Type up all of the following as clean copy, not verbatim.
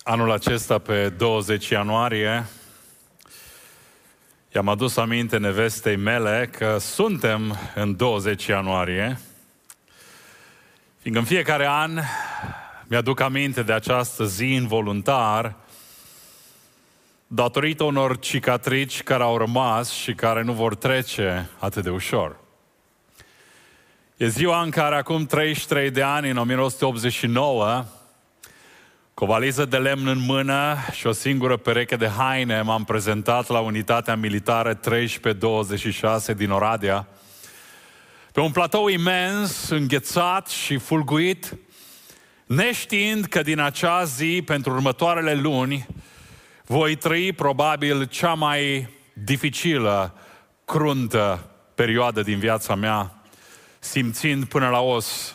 Anul acesta, pe 20 ianuarie, i-am adus aminte nevestei mele că suntem în 20 ianuarie, fiindcă în fiecare an mi-aduc aminte de această zi involuntar, datorită unor cicatrici care au rămas și care nu vor trece atât de ușor. E ziua în care acum 33 de ani, în 1989, cu o valiză de lemn în mână și o singură pereche de haine, m-am prezentat la unitatea militară 1326 din Oradea, pe un platou imens, înghețat și fulguit, neștiind că din acea zi, pentru următoarele luni, voi trăi probabil cea mai dificilă, cruntă perioadă din viața mea, simțind până la os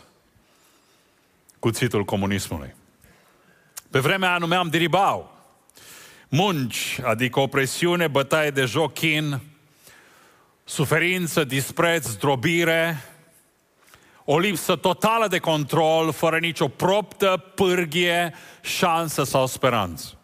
cuțitul comunismului. Pe vremea aia numeam diribau, munci, adică opresiune, bătaie de joc, chin, suferință, dispreț, zdrobire, o lipsă totală de control, fără nicio proptă, pârghie, șansă sau speranță.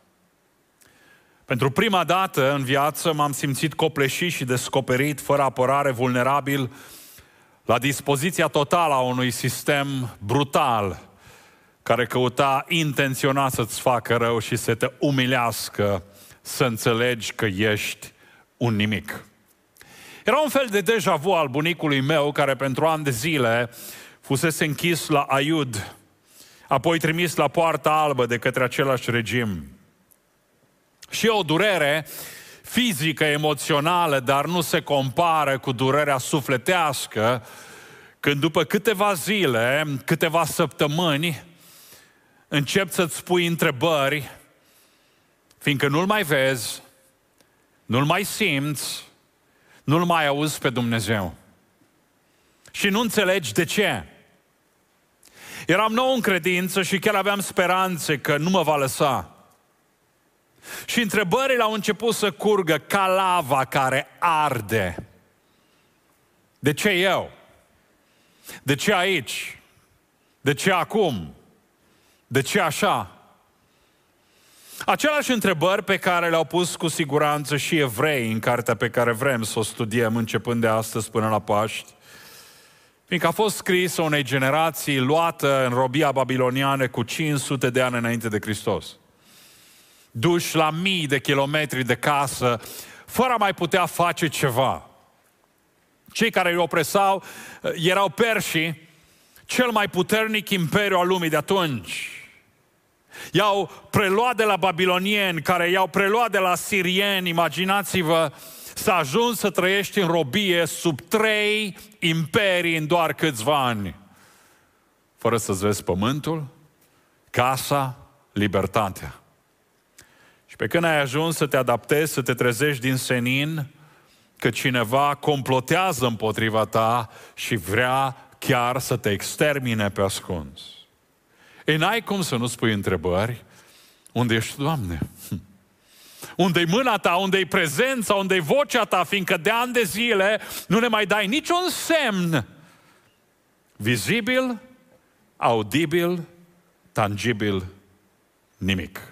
Pentru prima dată în viață m-am simțit copleșit și descoperit, fără apărare, vulnerabil, la dispoziția totală a unui sistem brutal, care căuta intenționat să-ți facă rău și să te umilească, să înțelegi că ești un nimic. Era un fel de deja vu al bunicului meu, care pentru ani de zile fusese închis la Aiud, apoi trimis la Poarta Albă de către același regim. Și o durere fizică, emoțională, dar nu se compară cu durerea sufletească, când după câteva zile, câteva săptămâni, începi să-ți pui întrebări, fiindcă nu-L mai vezi, nu-L mai simți, nu-L mai auzi pe Dumnezeu. Și nu înțelegi de ce. Eram nou în credință și chiar aveam speranțe că nu mă va lăsa. Și întrebările au început să curgă ca lava care arde. De ce eu? De ce aici? De ce acum? De ce așa? Aceleași întrebări pe care le-au pus cu siguranță și evrei în cartea pe care vrem să o studiem începând de astăzi până la Paști, fiindcă a fost scrisă unei generații luată în robia babiloniană cu 500 de ani înainte de Hristos. Duși la mii de kilometri de casă, fără a mai putea face ceva. Cei care îi opresau erau perșii, cel mai puternic imperiu al lumii de atunci. I-au preluat de la babilonieni, care i-au preluat de la sirieni. Imaginați-vă să ajungi să trăiești în robie sub 3 imperii în doar câțiva ani, fără să-ți vezi pământul, casa, libertatea. Și pe când ai ajuns să te adaptezi, să te trezești din senin, că cineva complotează împotriva ta și vrea chiar să te extermine pe ascuns. Ei, n-ai cum să nu spui întrebări. Unde ești, Doamne? Unde-i mâna ta? Unde-i prezența? Unde-i vocea ta? Fiindcă de ani de zile nu ne mai dai niciun semn vizibil, audibil, tangibil, nimic.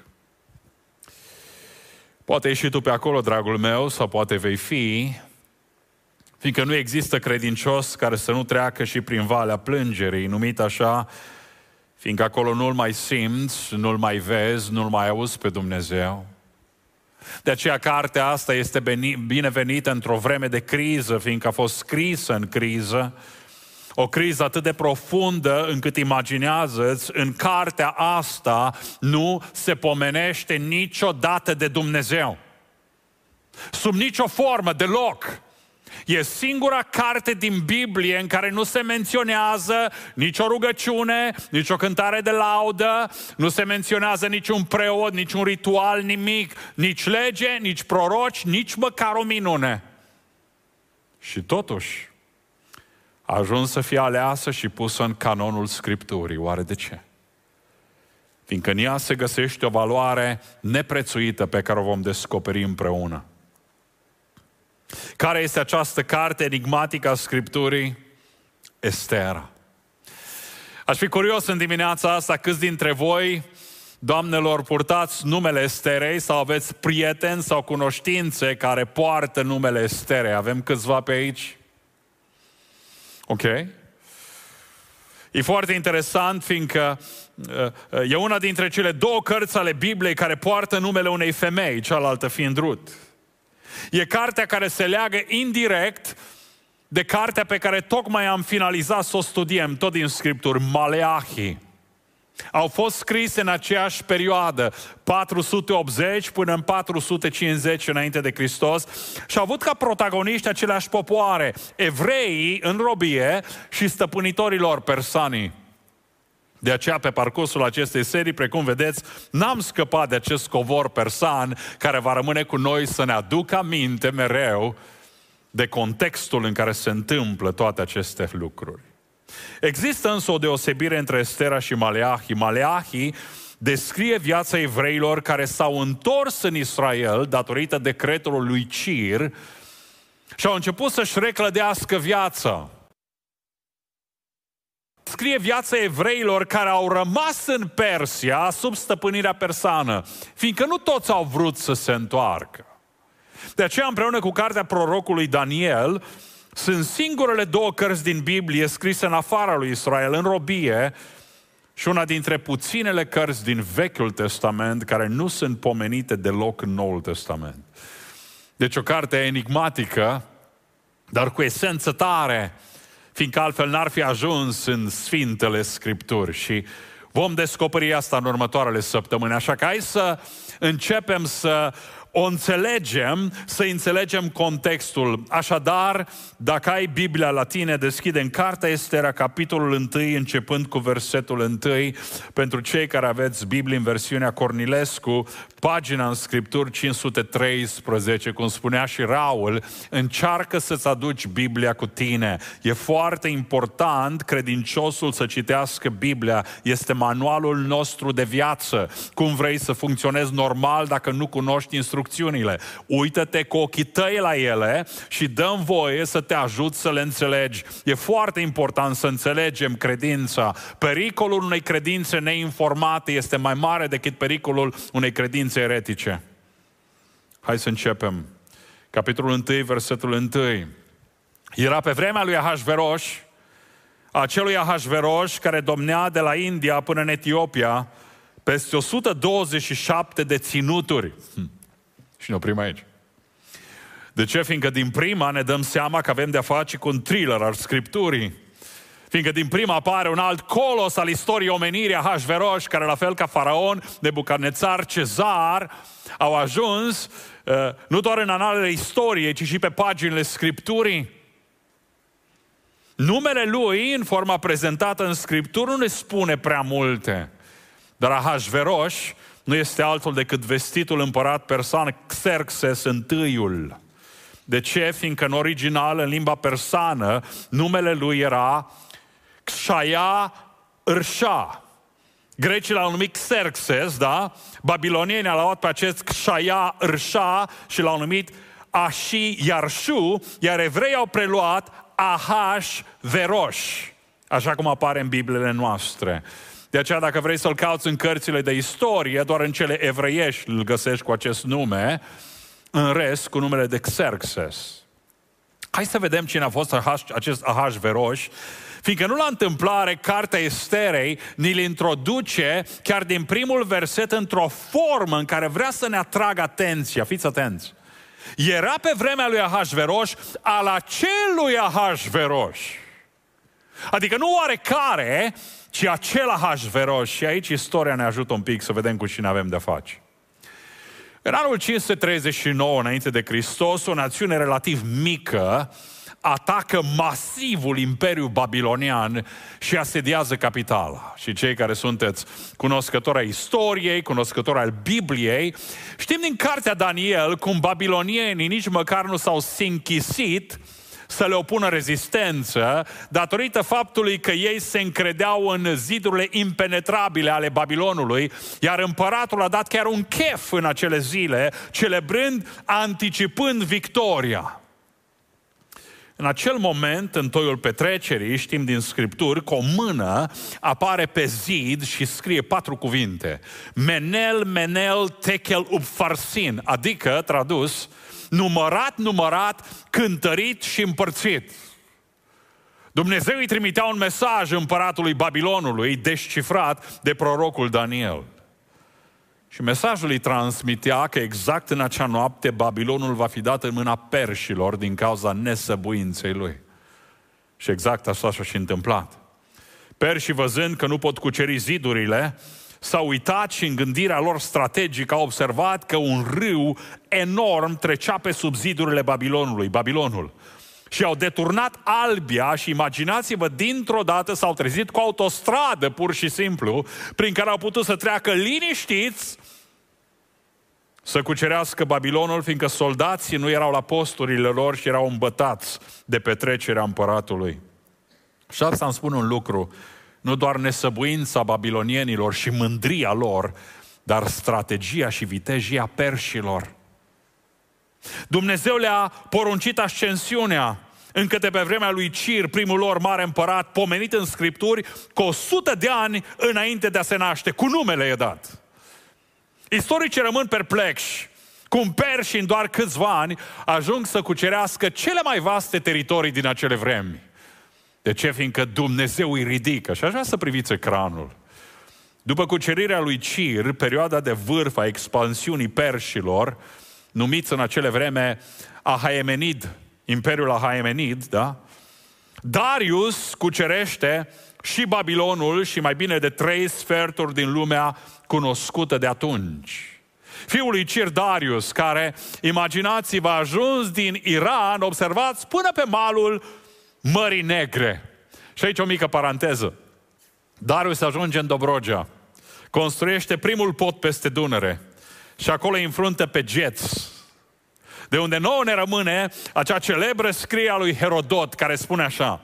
Poate ești și tu pe acolo, dragul meu, sau poate vei fi, fiindcă nu există credincios care să nu treacă și prin valea plângerii, numit așa, fiindcă acolo nu-L mai simți, nu-L mai vezi, nu-L mai auzi pe Dumnezeu. De aceea cartea asta este binevenită într-o vreme de criză, fiindcă a fost scrisă în criză, o criză atât de profundă încât imaginează-ți, în cartea asta nu se pomenește niciodată de Dumnezeu. Sub nicio formă, deloc. E singura carte din Biblie în care nu se menționează nicio rugăciune, nicio cântare de laudă, nu se menționează niciun preot, niciun ritual, nimic, nici lege, nici proroci, nici măcar o minune. Și totuși a ajuns să fie aleasă și pusă în canonul Scripturii. Oare de ce? Fiindcă în ea se găsește o valoare neprețuită pe care o vom descoperi împreună. Care este această carte enigmatică a Scripturii? Estera. Aș fi curios în dimineața asta câți dintre voi Doamnelor, purtați numele Esterei sau aveți prieteni sau cunoștințe care poartă numele Esterei? Avem câțiva pe aici? Ok? E foarte interesant, fiindcă e una dintre cele două cărți ale Bibliei care poartă numele unei femei, cealaltă fiind Rut. E cartea care se leagă indirect de cartea pe care tocmai am finalizat să o studiem, tot din Scripturi, Maleahi. Au fost scrise în aceeași perioadă, 480 până în 450 înainte de Hristos, și au avut ca protagoniști aceleași popoare, evreii în robie și stăpânitorii lor, persanii. De aceea, pe parcursul acestei serii, precum vedeți, n-am scăpat de acest covor persan care va rămâne cu noi să ne aducă aminte mereu de contextul în care se întâmplă toate aceste lucruri. Există însă o deosebire între Estera și Maleahi. Maleahi descrie viața evreilor care s-au întors în Israel datorită decretului lui Cir și au început să-și reclădească viața. Scrie viața evreilor care au rămas în Persia sub stăpânirea persană, fiindcă nu toți au vrut să se întoarcă. De aceea, împreună cu cartea prorocului Daniel, sunt singurele două cărți din Biblie scrise în afara lui Israel, în robie, și una dintre puținele cărți din Vechiul Testament care nu sunt pomenite deloc în Noul Testament. Deci o carte enigmatică, dar cu esență tare, fiindcă altfel n-ar fi ajuns în Sfintele Scripturi. Și vom descoperi asta în următoarele săptămâni. Așa că hai să începem să o înțelegem, să înțelegem contextul. Așadar, dacă ai Biblia la tine, deschide în Cartea Estera, capitolul 1, începând cu versetul 1. Pentru cei care aveți Biblie în versiunea Cornilescu, pagina în Scripturi 513, cum spunea și Raul, încearcă să-ți aduci Biblia cu tine. E foarte important credinciosul să citească Biblia. Este manualul nostru de viață. Cum vrei să funcționezi normal dacă nu cunoști instrucțiunile? Uită-te cu ochii tăi la ele și dă-mi voie să te ajut să le înțelegi. E foarte important să înțelegem credința. Pericolul unei credințe neinformate este mai mare decât pericolul unei credințe eretice. Hai să începem. Capitolul 1, versetul 1. Era pe vremea lui Ahasveros, acelui Ahasveros care domnea de la India până în Etiopia, peste 127 de ținuturi. Și ne oprim aici. De ce? Fiindcă din prima ne dăm seama că avem de-a face cu un thriller al Scripturii. Fiindcă din prima apare un alt colos al istoriei omenirii, Ahasveros, care la fel ca Faraon, Nebucadnețar, Cezar, au ajuns nu doar în analele istoriei, ci și pe paginile Scripturii. Numele lui, în forma prezentată în Scriptură, nu ne spune prea multe. Dar Ahasveros nu este altul decât vestitul împărat persan Xerxes I. De ce? Fiindcă în original, în limba persană, numele lui era Kshaia Irsha. Grecii l-au numit Xerxes, da? Babilonienii l-au luat pe acest Kshaia Irsha și l-au numit Ashi Yarshu, iar evreii au preluat Ahasveros, așa cum apare în Bibliile noastre. De aceea, dacă vrei să-l cauți în cărțile de istorie, doar în cele evreiești îl găsești cu acest nume, în rest cu numele de Xerxes. Hai să vedem cine a fost acest Ahasveros, fiindcă nu la întâmplare Cartea Esterei ni-l introduce chiar din primul verset într-o formă în care vrea să ne atragă atenția. Fiți atenți! Era pe vremea lui Ahasveros al acelui Ahasveros. Adică nu oarecare, ci acel Ahasveros. Și aici istoria ne ajută un pic să vedem cu cine avem de-a face. În anul 539 înainte de Hristos, o națiune relativ mică atacă masivul Imperiu Babilonian și asediază capitala. Și cei care sunteți cunoscători ai istoriei, cunoscători al Bibliei, știm din cartea Daniel cum babilonienii nici măcar nu s-au sinchisit să le opună rezistență, datorită faptului că ei se încredeau în zidurile impenetrabile ale Babilonului, iar împăratul a dat chiar un chef în acele zile, celebrând, anticipând victoria. În acel moment, în toiul petrecerii, știm din Scripturi, că o mână apare pe zid și scrie 4 cuvinte. Menel, menel, tekel, upfarsin. Adică, tradus, numărat, cântărit și împărțit. Dumnezeu îi trimitea un mesaj împăratului Babilonului, descifrat de prorocul Daniel. Și mesajul îi transmitea că exact în acea noapte Babilonul va fi dat în mâna perșilor din cauza nesăbuinței lui. Și exact așa și-a și întâmplat. Perșii, văzând că nu pot cuceri zidurile, s-au uitat și în gândirea lor strategică au observat că un râu enorm trecea pe sub zidurile Babilonul. Și au deturnat albia și imaginați-vă, dintr-o dată s-au trezit cu autostradă, pur și simplu, prin care au putut să treacă liniștiți să cucerească Babilonul, fiindcă soldații nu erau la posturile lor și erau îmbătați de petrecerea împăratului. Și asta îmi spune un lucru, nu doar nesăbuința babilonienilor și mândria lor, dar strategia și vitejia perșilor. Dumnezeu le-a poruncit ascensiunea încă de pe vremea lui Cir, primul lor mare împărat, pomenit în Scripturi, cu 100 de ani înainte de a se naște, cu numele e dat. Istoricii rămân perplexi cum perșii în doar câțiva ani ajung să cucerească cele mai vaste teritorii din acele vremi. De ce? Fiindcă Dumnezeu îi ridică. Și aș vrea să priviți ecranul. După cucerirea lui Cir, perioada de vârf a expansiunii perșilor, numiți în acele vreme Ahaemenid, Imperiul Ahaemenid, da? Darius cucerește și Babilonul și mai bine de 3 sferturi din lumea cunoscută de atunci. Fiul lui Cir, Darius, care, imaginați-vă, a ajuns din Iran, observați, până pe malul Mării Negre. Și aici o mică paranteză. Darius ajunge în Dobrogea, construiește primul pod peste Dunăre și acolo îi înfruntă pe geți. De unde nouă ne rămâne acea celebră scrie a lui Herodot, care spune așa: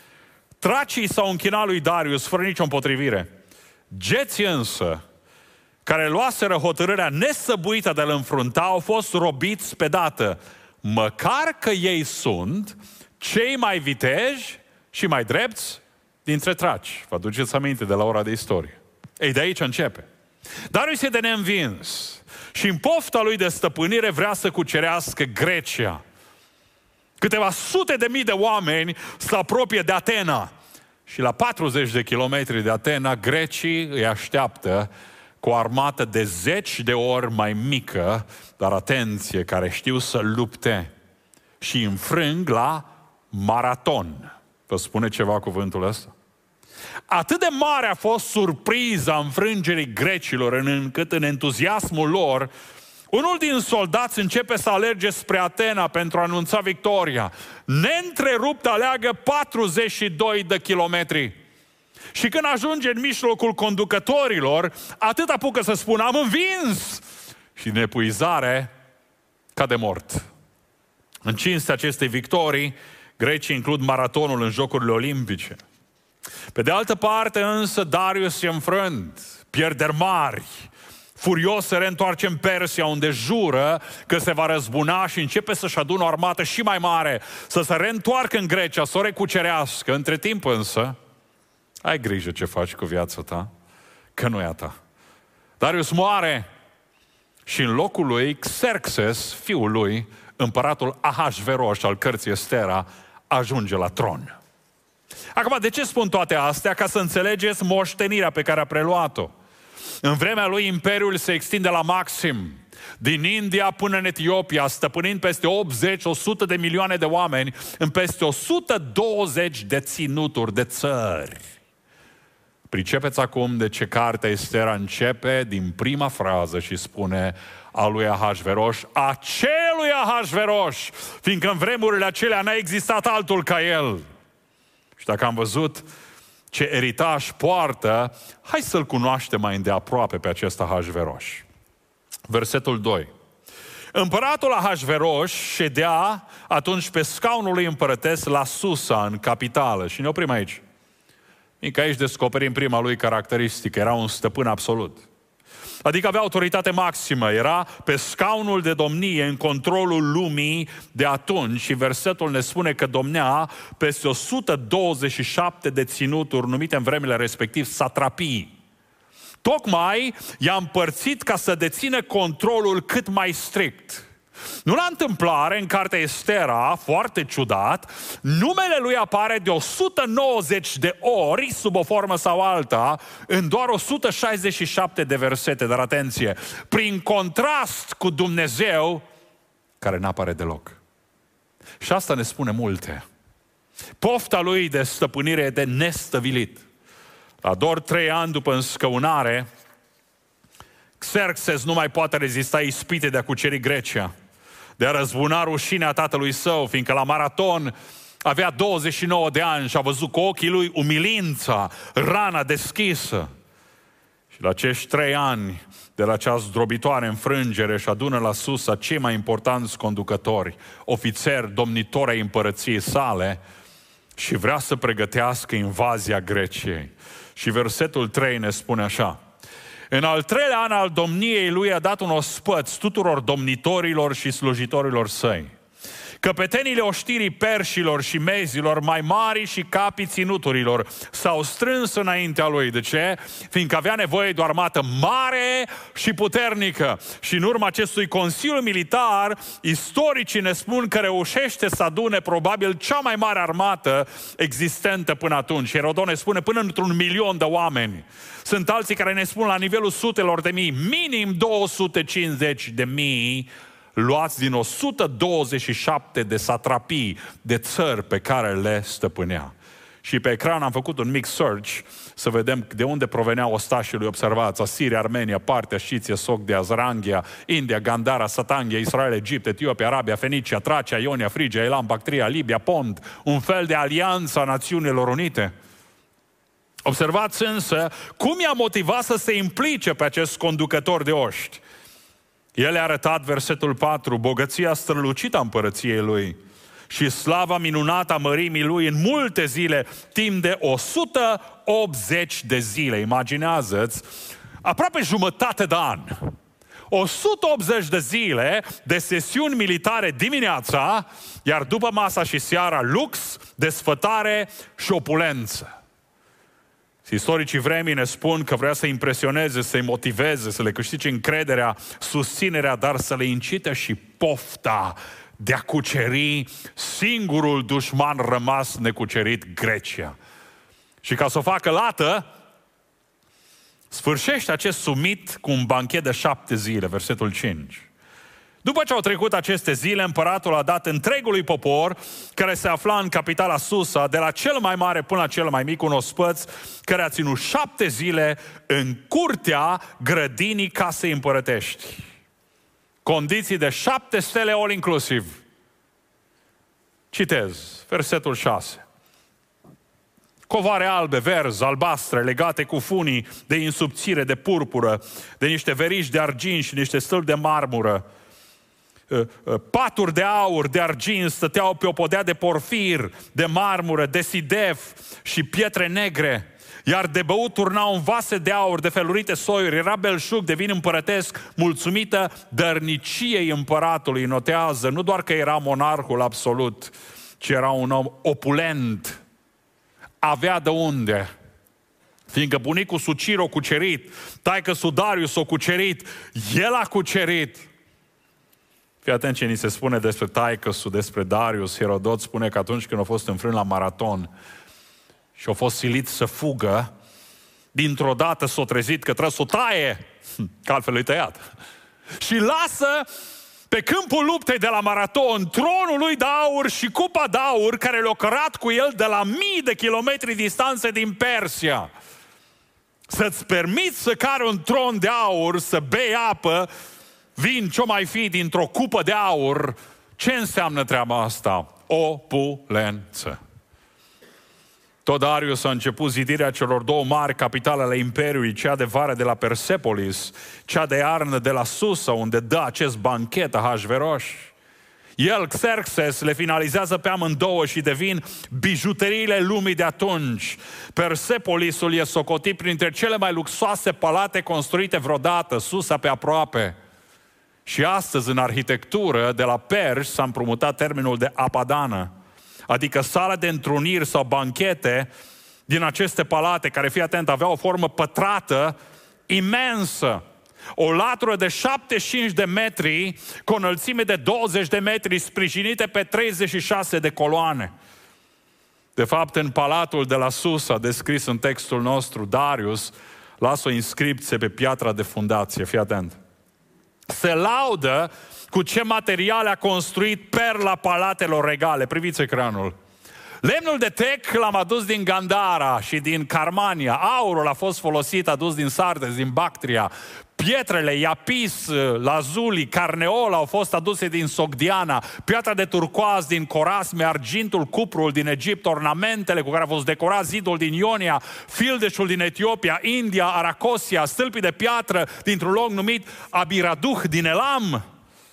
tracii s-au închinat lui Darius fără nicio împotrivire. Geții însă, care luaseră hotărârea nesăbuită de a-l înfrunta, au fost robiți pe dată, măcar că ei sunt cei mai viteji și mai drepți dintre traci. Vă aduceți aminte de la ora de istorie. Ei, de aici începe. Darius e de neînvins și în pofta lui de stăpânire vrea să cucerească Grecia. Câteva sute de mii de oameni se apropie de Atena și la 40 de kilometri de Atena, grecii îi așteaptă cu o armată de 10 de ori mai mică, dar atenție, care știu să lupte și îi înfrâng la maraton. Vă spune ceva cuvântul ăsta? Atât de mare a fost surpriza înfrângerii grecilor, încât în entuziasmul lor, unul din soldați începe să alerge spre Atena pentru a anunța victoria. Neîntrerupt aleagă 42 de kilometri. Și când ajunge în mijlocul conducătorilor, atât apucă să spună: am învins! Și în epuizare cade mort. În cinstea acestei victorii, grecii includ maratonul în Jocurile Olimpice. Pe de altă parte însă, Darius e înfrânt, pierderi mari. Furios se reîntoarce în Persia, unde jură că se va răzbuna și începe să-și adună o armată și mai mare, să se reîntoarcă în Grecia, să o recucerească. Între timp însă, ai grijă ce faci cu viața ta, că nu e a ta. Darius moare și în locul lui Xerxes, fiul lui, împăratul Ahasveros al cărții Estera, ajunge la tron. Acum, de ce spun toate astea? Ca să înțelegeți moștenirea pe care a preluat-o. În vremea lui, imperiul se extinde la maxim, din India până în Etiopia, stăpânind peste 80-100 de milioane de oameni în peste 120 de ținuturi de țări. Pricepeți acum de ce cartea Estera începe din prima frază și spune a lui Ahasveros, acelui Ahasveros, fiindcă în vremurile acelea n-a existat altul ca el. Și dacă am văzut ce eritaj poartă, hai să-l cunoaștem mai îndeaproape pe acest Ahasveros. Versetul 2. Împăratul Ahasveros ședea atunci pe scaunul lui împărătesc la Susa, în capitală. Și ne oprim aici. Fiindcă aici descoperim prima lui caracteristică. Era un stăpân absolut. Adică avea autoritate maximă, era pe scaunul de domnie în controlul lumii de atunci și versetul ne spune că domnea peste 127 de ținuturi numite în vremile respectiv satrapii. Tocmai i-a împărțit ca să dețină controlul cât mai strict. Nu la întâmplare, în cartea Estera, foarte ciudat, numele lui apare de 190 de ori, sub o formă sau alta, în doar 167 de versete. Dar atenție, prin contrast cu Dumnezeu, care n-apare deloc. Și asta ne spune multe. Pofta lui de stăpânire e de nestăvilit. La doar 3 ani după înscăunare, Xerxes nu mai poate rezista ispite de a cuceri Grecia, de a răzbuna rușinea tatălui său, fiindcă la Maraton avea 29 de ani și a văzut cu ochii lui umilința, rana deschisă. Și la acești 3 ani de la acea zdrobitoare înfrângere și adună la Susa cei mai importanți conducători, ofițeri, domnitori ai împărăției sale și vrea să pregătească invazia Greciei. Și versetul 3 ne spune așa: în al 3-lea an al domniei lui a dat un ospăț tuturor domnitorilor și slujitorilor săi. Căpetenile oștirii perșilor și mezilor, mai mari și capii ținuturilor, s-au strâns înaintea lui. De ce? Fiindcă avea nevoie de o armată mare și puternică. Și în urma acestui consiliu militar, istoricii ne spun că reușește să adune probabil cea mai mare armată existentă până atunci. Herodot ne spune până într-un 1.000.000 de oameni. Sunt alții care ne spun la nivelul sutelor de mii, minim 250.000 luați din 127 de satrapii, de țări pe care le stăpânea. Și pe ecran am făcut un mic search să vedem de unde proveneau ostașii lui. Observați: Asiria, Armenia, Partia, Sciția, Sogdia, Azranghia, India, Gandhara, Satanghia, Israel, Egipt, Etiopia, Arabia, Fenicia, Tracia, Ionia, Frigia, Elam, Bactria, Libia, Pont, un fel de alianță a Națiunilor Unite. Observați însă cum i-a motivat să se implice pe acest conducător de oști. El a arătat, versetul 4, bogăția strălucită a împărăției lui și slava minunată a mărimii lui în multe zile, timp de 180 de zile. Imaginează-ți, aproape jumătate de an. 180 de zile de sesiuni militare dimineața, iar după masa și seara lux, desfătare și opulență. Istoricii vremii ne spun că vrea să impresioneze, să-i motiveze, să le câștige încrederea, susținerea, dar să le incite și pofta de a cuceri singurul dușman rămas necucerit, Grecia. Și ca să o facă lată, sfârșește acest summit cu un banchet de 7 zile, versetul 5. După ce au trecut aceste zile, împăratul a dat întregului popor care se afla în capitala Susa, de la cel mai mare până la cel mai mic, un ospăț care a ținut 7 zile în curtea grădinii casei împărătești. Condiții de 7 stele all inclusiv. Citez, versetul 6. Covare albe, verzi, albastre, legate cu funii de insubțire, de purpură, de niște veriși de argint și niște stâlpi de marmură. Paturi de aur, de argint stăteau pe o podea de porfir, de marmură, de sidef și pietre negre. Iar de băut turnau în vase de aur de felurite soiuri. Era belșug de vin împărătesc, mulțumită dărniciei împăratului. Notează, nu doar că era monarhul absolut, ci era un om opulent. Avea de unde. Fiindcă bunicul Sucir o cucerit, taică-su Darius o cucerit, el a cucerit. Fii atent ce ni se spune despre taică-su, despre Darius. Herodot spune că atunci când a fost înfrânt la Maraton și a fost silit să fugă, dintr-o dată s-a trezit că trebuie să o taie, că altfel îi tăiat. Și lasă pe câmpul luptei de la Maraton tronul lui de aur și cupa de aur care le-a cărat cu el de la mii de kilometri distanță din Persia. Să-ți permiți să cari un tron de aur, să bei apă, vin ce-o mai fi dintr-o cupă de aur, ce înseamnă treaba asta? Opulență. Tot Darius a început zidirea celor 2 mari capitale ale Imperiului, cea de vară de la Persepolis, cea de iarnă de la Susa, unde dă acest banchet Ahasveros. El, Xerxes, le finalizează pe amândouă și devin bijuteriile lumii de atunci. Persepolisul e socotit printre cele mai luxoase palate construite vreodată, sus pe aproape. Și astăzi, în arhitectură, de la perși s-a împrumutat termenul de apadană, adică sala de întruniri sau banchete din aceste palate, care, fii atent, aveau o formă pătrată, imensă. O latură de 75 de metri, cu o înălțime de 20 de metri, sprijinite pe 36 de coloane. De fapt, în palatul de la sus, a descris în textul nostru, Darius lasă o inscripție pe piatra de fundație. Fii atent. Se laudă cu ce materiale a construit perla palatelor regale. Priviți ecranul. Lemnul de tec l-am adus din Gandhara și din Carmania. Aurul a fost folosit, adus din Sardes, din Bactria. Pietrele, iapis, lazuli, carneol au fost aduse din Sogdiana. Piatra de turcoaz din Corasme, argintul, cuprul din Egipt, ornamentele cu care a fost decorat zidul din Ionia, fildeșul din Etiopia, India, Aracosia, stâlpii de piatră dintr-un loc numit Abiraduh din Elam.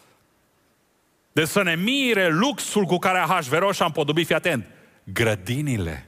De să ne mire luxul cu care Ahasveros a împodobit, fii atent, grădinile,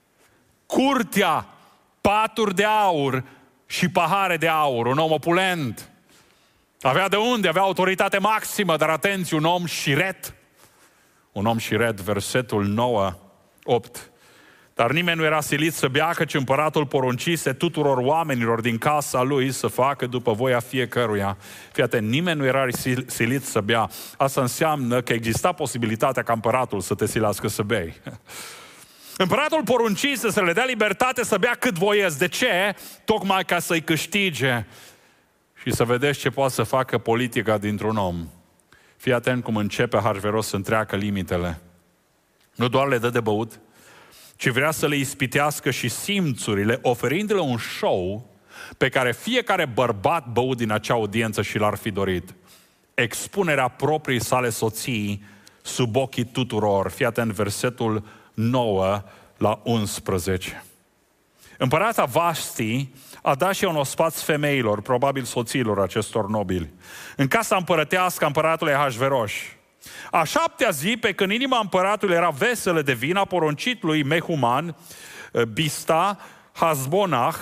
curtea, paturi de aur și pahare de aur, un om opulent. Avea de unde, avea autoritate maximă, dar atenție, un om șiret. Un om șiret, versetul 9, 8. Dar nimeni nu era silit să bea, căci împăratul poruncise tuturor oamenilor din casa lui să facă după voia fiecăruia. Fii atent, nimeni nu era silit să bea. Asta înseamnă că exista posibilitatea ca împăratul să te silească să bei. Împăratul poruncise să le dea libertate să bea cât voiesc. De ce? Tocmai ca să-i câștige și să vedeți ce poate să facă politica dintr-un om. Fii atent cum începe Ahasveros să întreacă limitele. Nu doar le dă de băut, ci vrea să le ispitească și simțurile, oferindu-le un show pe care fiecare bărbat băut din acea audiență și l-ar fi dorit. Expunerea proprii sale soții sub ochii tuturor. Fii atent, versetul 9 la 11. Împărata Vashti a dat și un ospaț femeilor, probabil soțiilor acestor nobili, în casa împărătească a împăratului Ahasveros. A 7-a zi, pe când inima împăratului era veselă de vin, a poruncit lui Mehuman, Bista, Hasbonah,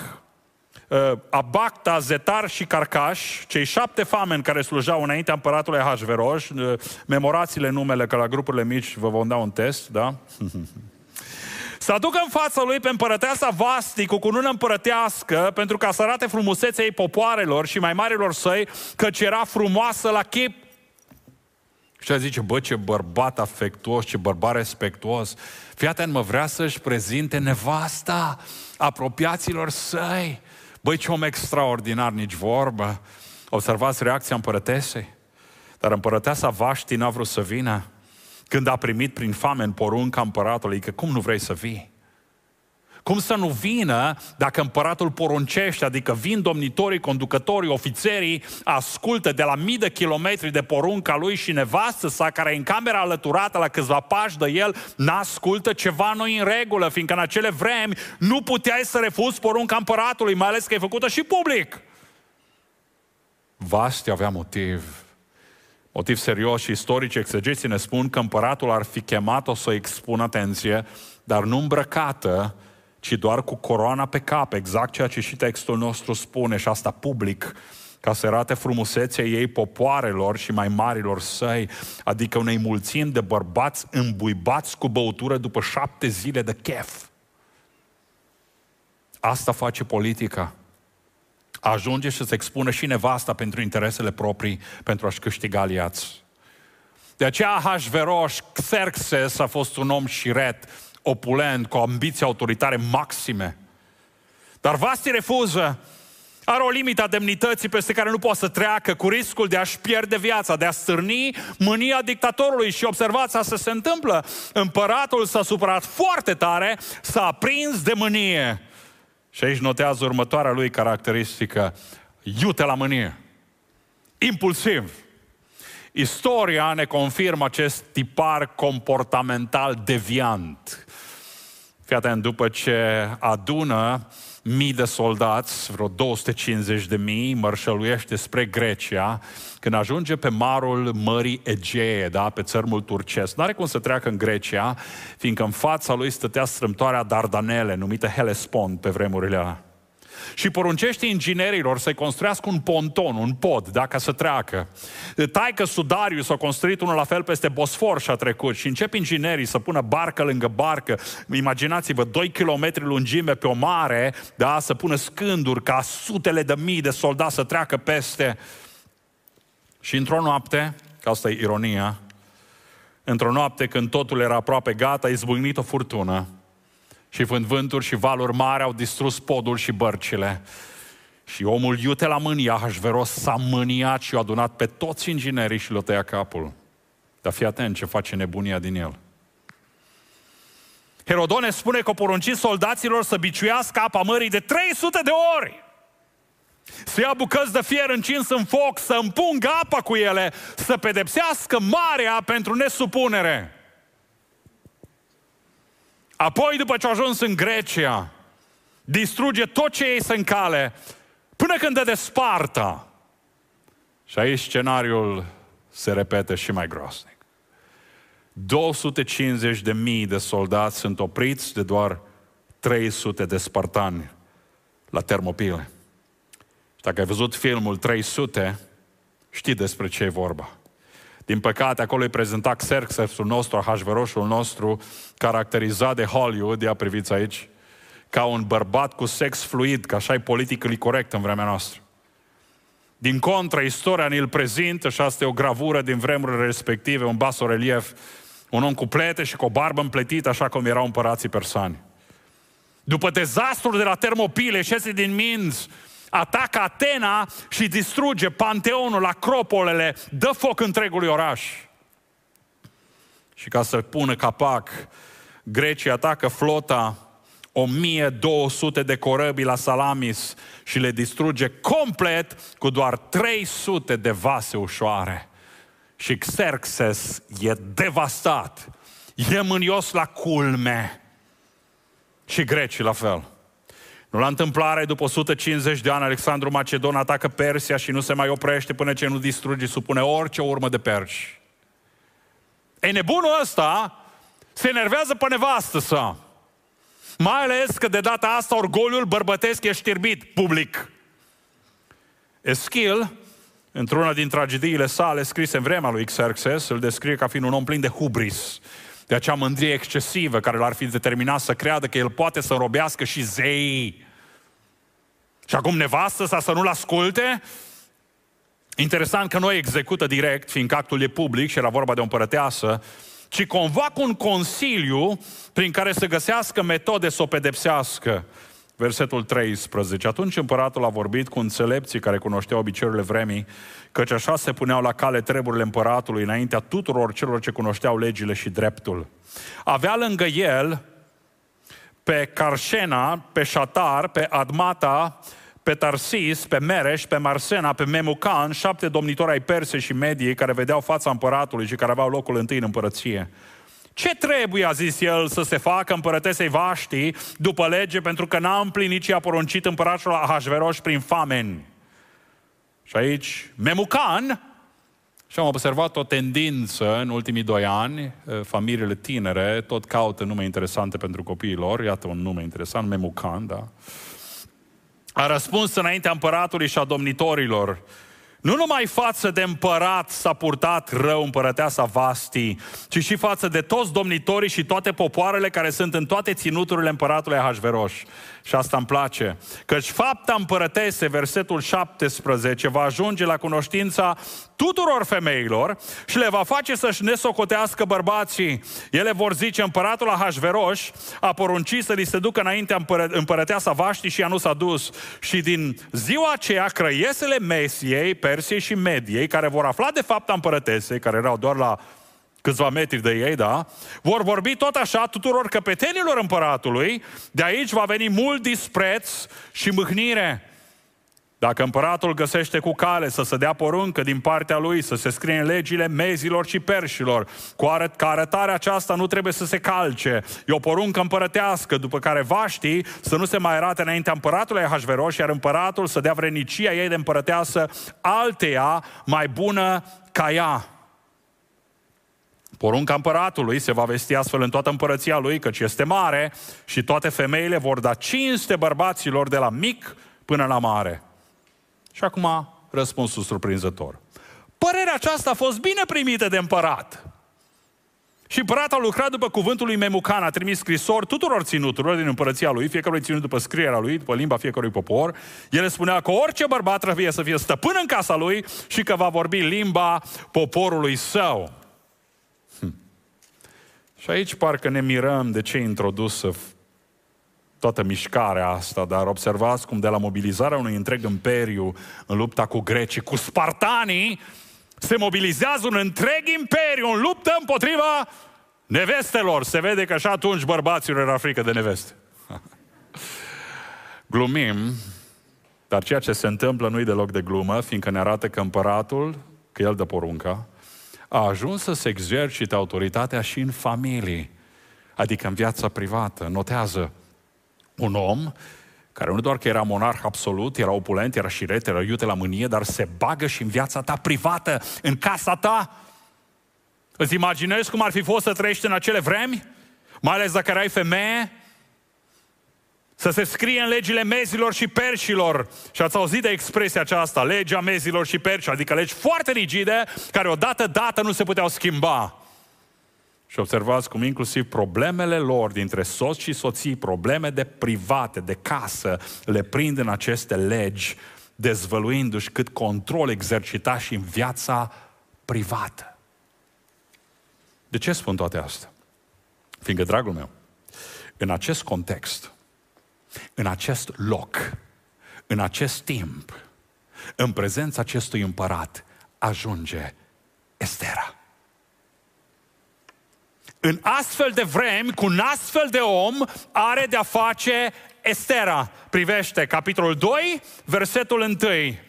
Abacta, Zetar și Carcaș, cei 7 fameni care slujau înaintea împăratului Ahasveros. Memorați-le numele, că la grupurile mici vă vom da un test, da? Să aducă în fața lui pe împărăteasa Vashti cu cunună împărătească, pentru ca să arate frumusețea ei popoarelor și mai marilor săi, căci era frumoasă la chip. Și zice, bă, ce bărbat afectuos, ce bărbat respectuos. Fii atent, mă, vrea să-și prezinte nevasta apropiaților săi. Băi, ce om extraordinar, nici vorbă. Observați reacția împărătesei. Dar împărăteasa Vashti n-a vrut să vină când a primit prin famen porunca împăratului, că cum nu vrei să vii? Cum să nu vină dacă împăratul poruncește, adică vin domnitorii, conducătorii, ofițerii, ascultă de la mii de kilometri de porunca lui și nevastă sa, care e în camera alăturată la câțiva pași de el, n-ascultă, ceva nu în regulă, fiindcă în acele vremi nu puteai să refuzi porunca împăratului, mai ales că e făcută și public. Vashti avea motiv serios și istorici exegeții ne spun că împăratul ar fi chemat-o să o expună, atenție, dar nu îmbrăcată, ci doar cu coroana pe cap, exact ceea ce și textul nostru spune, și asta public, ca să arate frumusețea ei popoarelor și mai marilor săi, adică unei mulțimi de bărbați îmbuibați cu băutură după 7 zile de chef. Asta face politica. Ajunge și să expună și nevasta pentru interesele proprii, pentru a-și câștiga aliați. De aceea Ahasveros, Xerxes a fost un om șiret, opulent, cu ambiții autoritare maxime. Dar Vashti refuză. Are o limită a demnității peste care nu poate să treacă, cu riscul de a-și pierde viața, de a stârni mânia dictatorului. Și observați, asta se întâmplă. Împăratul s-a supărat foarte tare, s-a aprins de mânie. Și aici notează următoarea lui caracteristică: iute la mânie. Impulsiv. Istoria ne confirmă acest tipar comportamental deviant. Fii atent, după ce adună mii de soldați, vreo 250.000, mărșăluiește spre Grecia, când ajunge pe marul Mării Egee, da, pe țărmul turcesc, n-are cum să treacă în Grecia, fiindcă în fața lui stătea strâmtoarea Dardanele, numită Hellespont pe vremurile alea. Și poruncește inginerilor să-i construiască un ponton, un pod, da, ca să treacă. Taică-su Darius a construit unul la fel peste Bosfor și a trecut. Și încep inginerii să pună barcă lângă barcă. Imaginați-vă, 2 kilometri lungime pe o mare, da, să pună scânduri ca sutele de mii de soldați să treacă peste. Și într-o noapte, că asta e ironia, într-o noapte când totul era aproape gata, a izbucnit o furtună. Și vânturi și valuri mari au distrus podul și bărcile. Și omul iute la mânia, Ahasveros, s-a mâniat și a adunat pe toți inginerii și le-a tăiat capul. Dar fii atent ce face nebunia din el. Herodone spune că a poruncit soldaților să biciuiască apa mării de 300 de ori. Să ia bucăți de fier încins în foc, să împungă apa cu ele, să pedepsească marea pentru nesupunere. Apoi, după ce a ajuns în Grecia, distruge tot ce ei se încale, până când dă de Sparta. Și aici scenariul se repete și mai groaznic. 250.000 de soldați sunt opriți de doar 300 de spartani la Termopile. Și dacă ai văzut filmul 300, știi despre ce e vorba. Din păcate, acolo e prezentat Xerxesul nostru, Ahasverosul nostru, caracterizat de Hollywood, ia priviți aici, ca un bărbat cu sex fluid, că așa e politically corect în vremea noastră. Din contră, istoria ne-l prezintă, și asta e o gravură din vremurile respective, un basorelief, un om cu plete și cu o barbă împletită, așa cum erau împărații persani. După dezastrul de la Termopile, șese din minți, atacă Atena și distruge Panteonul, acropolele, dă foc întregului oraș. Și ca să pună capac, grecii atacă flota, 1200 de corăbii la Salamis și le distruge complet cu doar 300 de vase ușoare. Și Xerxes e devastat, e mânios la culme. Și grecii la fel. Nu la întâmplare, după 150 de ani, Alexandru Macedon atacă Persia și nu se mai oprește până ce nu distruge, supune orice urmă de perși. Ei, nebunul ăsta se enervează pe nevastă sa. Mai ales că de data asta orgoliul bărbătesc e știrbit public. Eschil, într-una din tragediile sale scrise în vremea lui Xerxes, îl descrie ca fiind un om plin de hubris, de acea mândrie excesivă care l-ar fi determinat să creadă că el poate să înrobească și zeii. Și acum nevastă sa să nu-l asculte? Interesant că nu execută direct, fiindcă actul e public și era vorba de o împărăteasă, ci convoacă un consiliu prin care să găsească metode să o pedepsească. Versetul 13. Atunci împăratul a vorbit cu înțelepții care cunoșteau obiceiurile vremii, căci așa se puneau la cale treburile împăratului înaintea tuturor celor ce cunoșteau legile și dreptul. Avea lângă el pe Carșena, pe Șatar, pe Admata, pe Tarsis, pe Mereș, pe Marsena, pe Memucan, 7 domnitori ai Persei și Mediei care vedeau fața împăratului și care aveau locul întâi în împărăție. Ce trebuie, a zis el, să se facă împărătesei Vaști după lege, pentru că n-a împlinit ce a poruncit împăratul Ahasveros prin fameni? Și aici, Memucan, și am observat o tendință în ultimii 2 ani, familiile tinere tot caută nume interesante pentru copiii lor, iată un nume interesant, Memucan, da? A răspuns înaintea împăratului și a domnitorilor: nu numai față de împărat s-a purtat rău împărăteasa Vasti, ci și față de toți domnitorii și toate popoarele care sunt în toate ținuturile împăratului Ahasveros. Și asta îmi place, căci fapta împărătese, versetul 17, va ajunge la cunoștința tuturor femeilor și le va face să-și nesocotească bărbații. Ele vor zice: împăratul Ahasveros a poruncit să li se ducă înaintea împărăteasa Vaști și ea nu s-a dus. Și din ziua aceea crăiesele Mesiei, Persiei și Mediei, care vor afla de fapta împărătesei, care erau doar la câțiva metri de ei, da, vor vorbi tot așa tuturor căpetenilor împăratului, de aici va veni mult dispreț și mâhnire. Dacă împăratul găsește cu cale să se dea poruncă din partea lui, să se scrie în legile mezilor și perșilor, că arătarea aceasta nu trebuie să se calce, e o poruncă împărătească, după care vaștii să nu se mai arate înaintea împăratului Ahasveros, iar împăratul să dea vrednicia ei de împărăteasă alteia mai bună ca ea. Porunca împăratului se va vesti astfel în toată împărăția lui, căci este mare și toate femeile vor da cinste bărbaților de la mic până la mare. Și acum răspunsul surprinzător. Părerea aceasta a fost bine primită de împărat. Și împăratul a lucrat după cuvântul lui Memucan, a trimis scrisori tuturor ținuturilor din împărăția lui, fiecare ținut după scrierea lui, după limba fiecărui popor. El spunea că orice bărbat trebuie să fie stăpân în casa lui și că va vorbi limba poporului său. Și aici parcă ne mirăm de ce e introdusă toată mișcarea asta, dar observați cum de la mobilizarea unui întreg imperiu în lupta cu grecii, cu spartanii, se mobilizează un întreg imperiu în luptă împotriva nevestelor. Se vede că și atunci bărbaților era frică de neveste. Glumim, dar ceea ce se întâmplă nu-i deloc de glumă, fiindcă ne arată că împăratul, că el dă porunca, a ajuns să se exercite autoritatea și în familie, adică în viața privată. Notează, un om care nu doar că era monarh absolut, era opulent, era șiret, era iute la mânie, dar se bagă și în viața ta privată, în casa ta. Îți imaginezi cum ar fi fost să trăiești în acele vremi? Mai ales dacă erai femeie? Să se scrie în legile mezilor și perșilor. Și ați auzit de expresia aceasta, legea mezilor și perșilor, adică legi foarte rigide, care odată dată nu se puteau schimba. Și observați cum inclusiv problemele lor dintre soț și soții, probleme de private, de casă, le prind în aceste legi, dezvăluindu-și cât control exercita și în viața privată. De ce spun toate astea? Fiindcă, dragul meu, în acest context, în acest loc, în acest timp, în prezența acestui împărat, ajunge Estera. În astfel de vremi, cu un astfel de om, are de-a face Estera. Privește capitolul 2, versetul 1.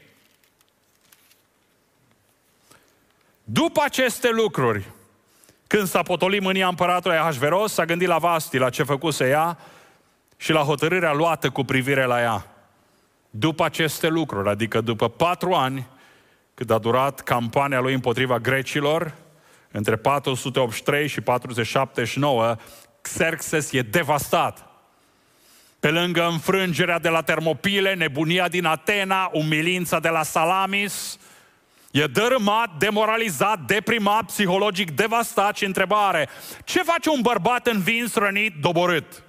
După aceste lucruri, când s-a potolit mânia împăratului Ahasveros, s-a gândit la Vasti, la ce făcuse ea și la hotărârea luată cu privire la ea. După aceste lucruri, adică după 4 ani, cât a durat campania lui împotriva grecilor, între 483 și 479, Xerxes e devastat. Pe lângă înfrângerea de la Termopile, nebunia din Atena, umilința de la Salamis, e dărâmat, demoralizat, deprimat, psihologic devastat și întrebare: ce face un bărbat învins, rănit, doborât?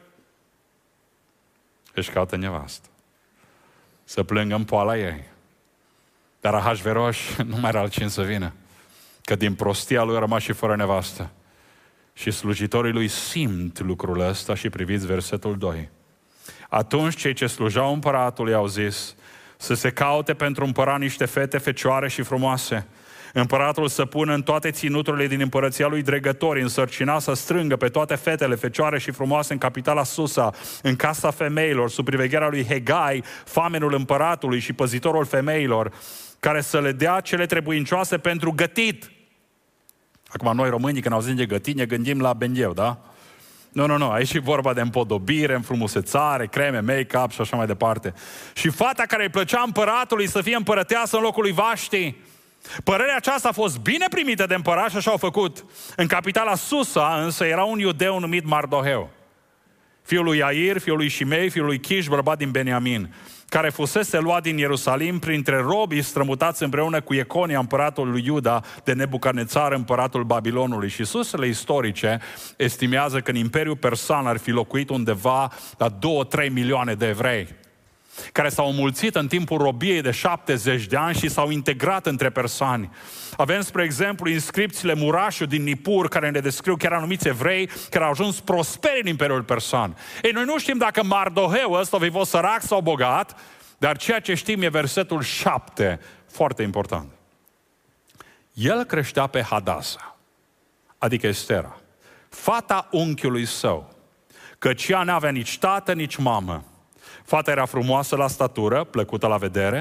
Își caută nevastă. Să plângă în poala ei. Dar Ahasveros nu mai era altcine să vină, că din prostia lui a rămas și fără nevastă. Și slujitorii lui simt lucrul ăsta și priviți versetul 2. Atunci cei ce slujau împăratului au zis să se caute pentru împărat niște fete fecioare și frumoase. Împăratul să pună în toate ținuturile din împărăția lui dregători, însărcina să strângă pe toate fetele fecioare și frumoase în capitala Susa, în casa femeilor, sub privegherea lui Hegai, famenul împăratului și păzitorul femeilor, care să le dea cele trebuincioase pentru gătit. Acum noi românii, când auzim de gătit, ne gândim la bengheu, da? Nu, aici e vorba de împodobire, înfrumusețare, creme, make-up și așa mai departe. Și fata care îi plăcea împăratului să fie împărăteasă în locul lui Vaști. Părerea aceasta a fost bine primită de împărat și așa au făcut. În capitala Susa însă era un iudeu numit Mardoheu, fiul lui Iair, fiul lui Shimei, fiul lui Chiș, bărbat din Beniamin, care fusese luat din Ierusalim printre robii strămutați împreună cu Ieconia, împăratul lui Iuda, de Nebucadnețar, împăratul Babilonului. Și sursele istorice estimează că în Imperiul Persan ar fi locuit undeva la 2-3 milioane de evrei, care s-au înmulțit în timpul robiei de 70 de ani și s-au integrat între persani. Avem, spre exemplu, inscripțiile Murașu din Nippur, care ne descriu chiar anumiți evrei care au ajuns prosperi în Imperiul Persan. Ei, noi nu știm dacă Mardoheu ăsta a fost sărac sau bogat, dar ceea ce știm e versetul 7, foarte important. El creștea pe Hadasa, adică Estera, fata unchiului său, căci ea n-avea nici tată, nici mamă. Fata era frumoasă la statură, plăcută la vedere,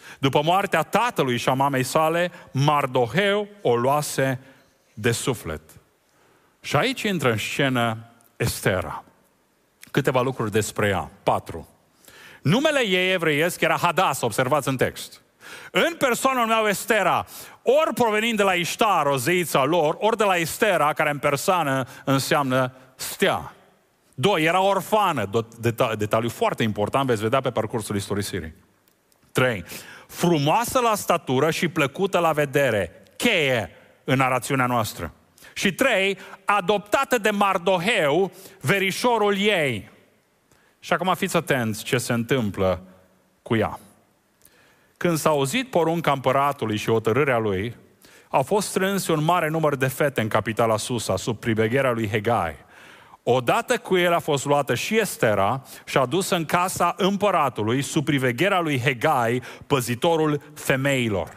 După moartea tatălui și a mamei sale, Mardoheu o luase de suflet. Și aici intră în scenă Estera. Câteva lucruri despre ea. 4. Numele ei evreiesc era Hadas, observați în text. În persoana numeau Estera, ori provenind de la Ishtar, o zeița lor, ori de la Estera, care în persană înseamnă stea. 2. Era orfană, detaliu foarte important, veți vedea pe parcursul istorisirii. 3. Frumoasă la statură și plăcută la vedere, cheie în narațiunea noastră. Și 3. Adoptată de Mardoheu, verișorul ei. Și acum fiți atenți ce se întâmplă cu ea. Când s-a auzit porunca împăratului și hotărârea lui, au fost strânse un mare număr de fete în capitala Susa, sub privegherea lui Hegai. Odată cu el a fost luată și Estera și adusă în casa împăratului, sub privegherea lui Hegai, păzitorul femeilor.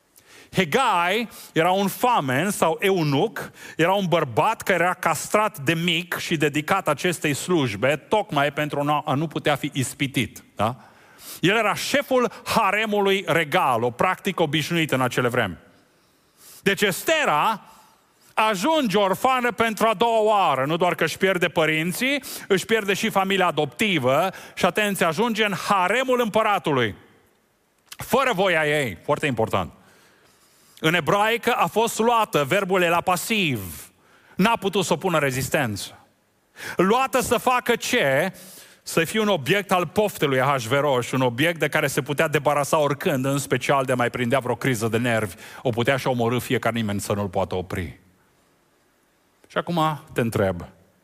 Hegai era un famen sau eunuc, era un bărbat care era castrat de mic și dedicat acestei slujbe, tocmai pentru a nu putea fi ispitit. Da? El era șeful haremului regal, o practică obișnuită în acele vremi. Deci Estera ajunge orfană pentru a doua oară, nu doar că își pierde părinții, își pierde și familia adoptivă și, atenție, ajunge în haremul împăratului. Fără voia ei, foarte important. În ebraică a fost luată, verbul era pasiv. N-a putut să opună rezistență. Luată să facă ce? Să fie un obiect al poftelui Ahasveros, un obiect de care se putea debarasa oricând, în special de mai prindea vreo criză de nervi, o putea și omorî fiecare, nimeni să nu-l poată opri. Și acum te întreb,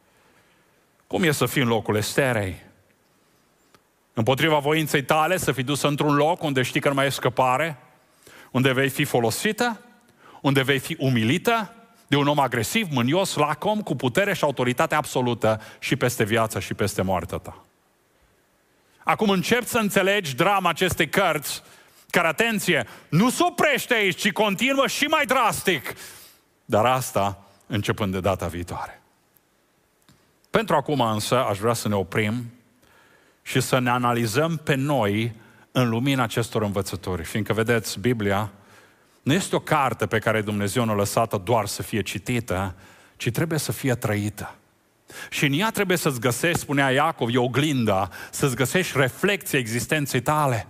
cum e să fii în locul Esterei? Împotriva voinței tale să fii dusă într-un loc unde știi că nu mai e scăpare, unde vei fi folosită, unde vei fi umilită de un om agresiv, mânios, lacom, cu putere și autoritate absolută și peste viața și peste moartea ta. Acum începi să înțelegi drama acestei cărți, care, atenție, nu se oprește aici, ci continuă și mai drastic. Dar asta începând de data viitoare. Pentru acum însă aș vrea să ne oprim și să ne analizăm pe noi în lumina acestor învățături. Fiindcă, vedeți, Biblia nu este o carte pe care Dumnezeu ne-a lăsat-o doar să fie citită, ci trebuie să fie trăită. Și în ea trebuie să-ți găsești, spunea Iacov, e oglinda, să-ți găsești reflecția existenței tale.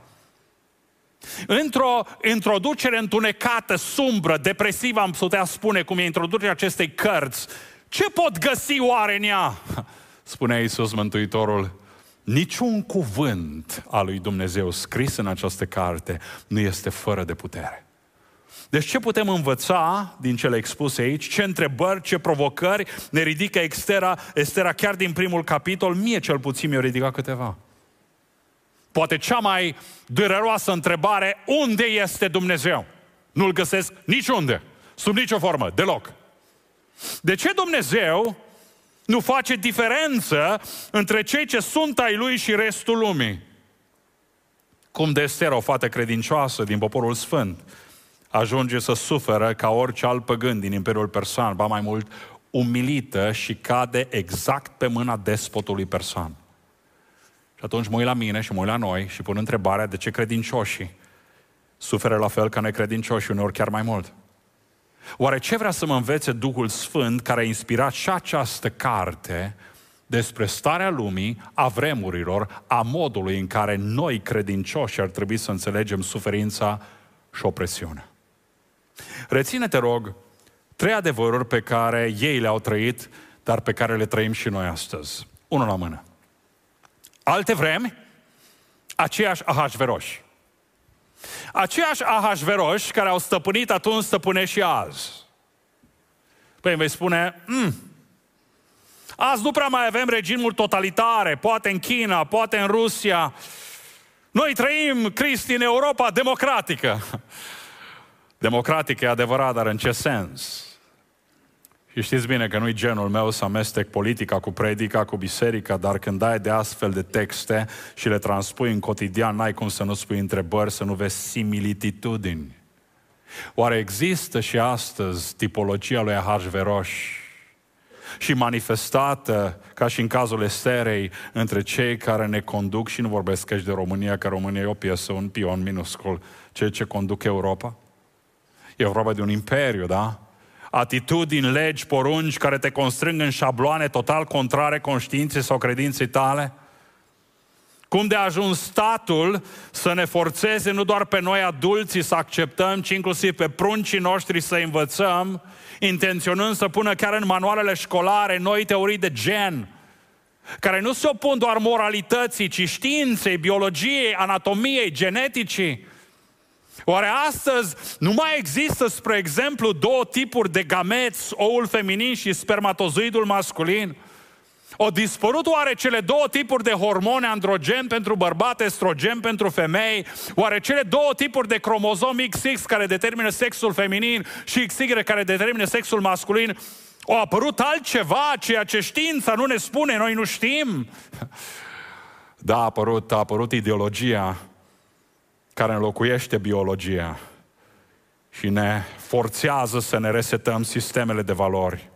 Într-o introducere întunecată, sumbră, depresivă, am putea spune, cum e introducerea acestei cărți, ce pot găsi oare în ea? Spunea Iisus Mântuitorul, niciun cuvânt al lui Dumnezeu scris în această carte nu este fără de putere. Deci ce putem învăța din cele expuse aici? Ce întrebări, ce provocări ne ridică Estera chiar din primul capitol? Mie cel puțin mi-a ridicat câteva. Poate cea mai dureroasă întrebare, unde este Dumnezeu? Nu-L găsesc niciunde, sub nicio formă, deloc. De ce Dumnezeu nu face diferență între cei ce sunt ai Lui și restul lumii? Cum de Estera, o fată credincioasă din poporul sfânt, ajunge să suferă ca orice alt păgân din Imperiul Persan, ba mai mult, umilită și cade exact pe mâna despotului persan. Și atunci mă uit la mine și mă uit la noi și pun întrebarea de ce credincioșii suferă la fel ca necredincioșii, uneori chiar mai mult. Oare ce vrea să mă învețe Duhul Sfânt care a inspirat și această carte despre starea lumii, a vremurilor, a modului în care noi credincioși ar trebui să înțelegem suferința și opresiunea? Reține, te rog, 3 adevăruri pe care ei le-au trăit, dar pe care le trăim și noi astăzi. Unul la mână. Alte vremi, aceiași Ahasveroși. Aceiași Ahasveroși care au stăpânit atunci, stăpânesc și azi. Păi îmi vei spune, azi nu prea mai avem regimuri totalitare, poate în China, poate în Rusia. Noi trăim, Cristi, în Europa democratică. Democratică e adevărat, dar în ce sens? Și știți bine că nu-i genul meu să amestec politica cu predica, cu biserica, dar când ai de astfel de texte și le transpui în cotidian, n-ai cum să nu spui întrebări, să nu vezi similitudini. Oare există și astăzi tipologia lui Ahasveros? și manifestată, ca și în cazul Esterei, între cei care ne conduc, și nu vorbesc aici de România, că România e o piesă, un pion minuscul, cei ce conduc Europa. E vorba de un imperiu, da? Atitudini, legi, porunci care te constrâng în șabloane total contrare conștiinței sau credinței tale. Cum de a ajuns statul să ne forțeze nu doar pe noi adulții să acceptăm, ci inclusiv pe pruncii noștri să învățăm, intenționând să pună chiar în manualele școlare noi teorii de gen, care nu se opun doar moralității, ci științei, biologiei, anatomiei, geneticii. Oare astăzi nu mai există, spre exemplu, două tipuri de gameți, oul feminin și spermatozoidul masculin? Au dispărut oare cele două tipuri de hormone, androgen pentru bărbat, estrogen pentru femei? Oare cele două tipuri de cromozom XX care determină sexul feminin și XY care determină sexul masculin? Au apărut altceva, ceea ce știința nu ne spune, noi nu știm? Da, a apărut ideologia care înlocuiește biologia și ne forțează să ne resetăm sistemele de valori.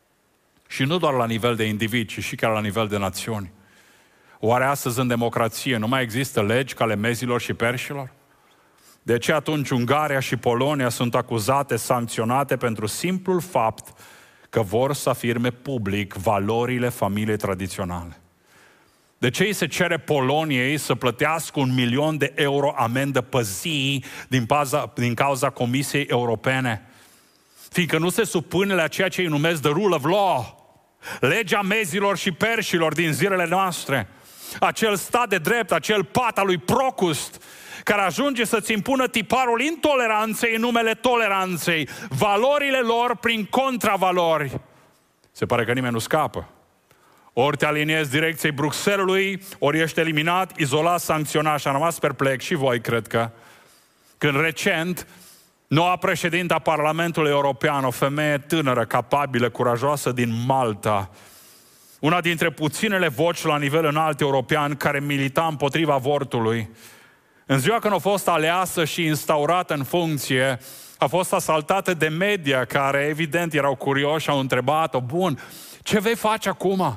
Și nu doar la nivel de individ, ci și chiar la nivel de națiuni. Oare astăzi în democrație nu mai există legi ca ale mezilor și perșilor? De ce atunci Ungaria și Polonia sunt acuzate, sancționate pentru simplul fapt că vor să afirme public valorile familiei tradiționale? De ce îi se cere Poloniei să plătească 1 milion de euro amendă pe zi din cauza Comisiei Europene? Fiindcă nu se supune la ceea ce îi numesc the rule of law, legea mezilor și perșilor din zilele noastre, acel stat de drept, acel pat al lui Procust, care ajunge să-ți impună tiparul intoleranței în numele toleranței, valorile lor prin contravalori. Se pare că nimeni nu scapă. Ori te aliniezi direcției Bruxellesului, ori ești eliminat, izolat, sancționat. Și am rămas perplex, și voi cred că, când recent noua președintă a Parlamentului European, o femeie tânără, capabilă, curajoasă din Malta, una dintre puținele voci la nivel înalt european care milita împotriva avortului, în ziua când a fost aleasă și instaurată în funcție, a fost asaltată de media care evident erau curioși și au întrebat-o: bun, ce vei face acum?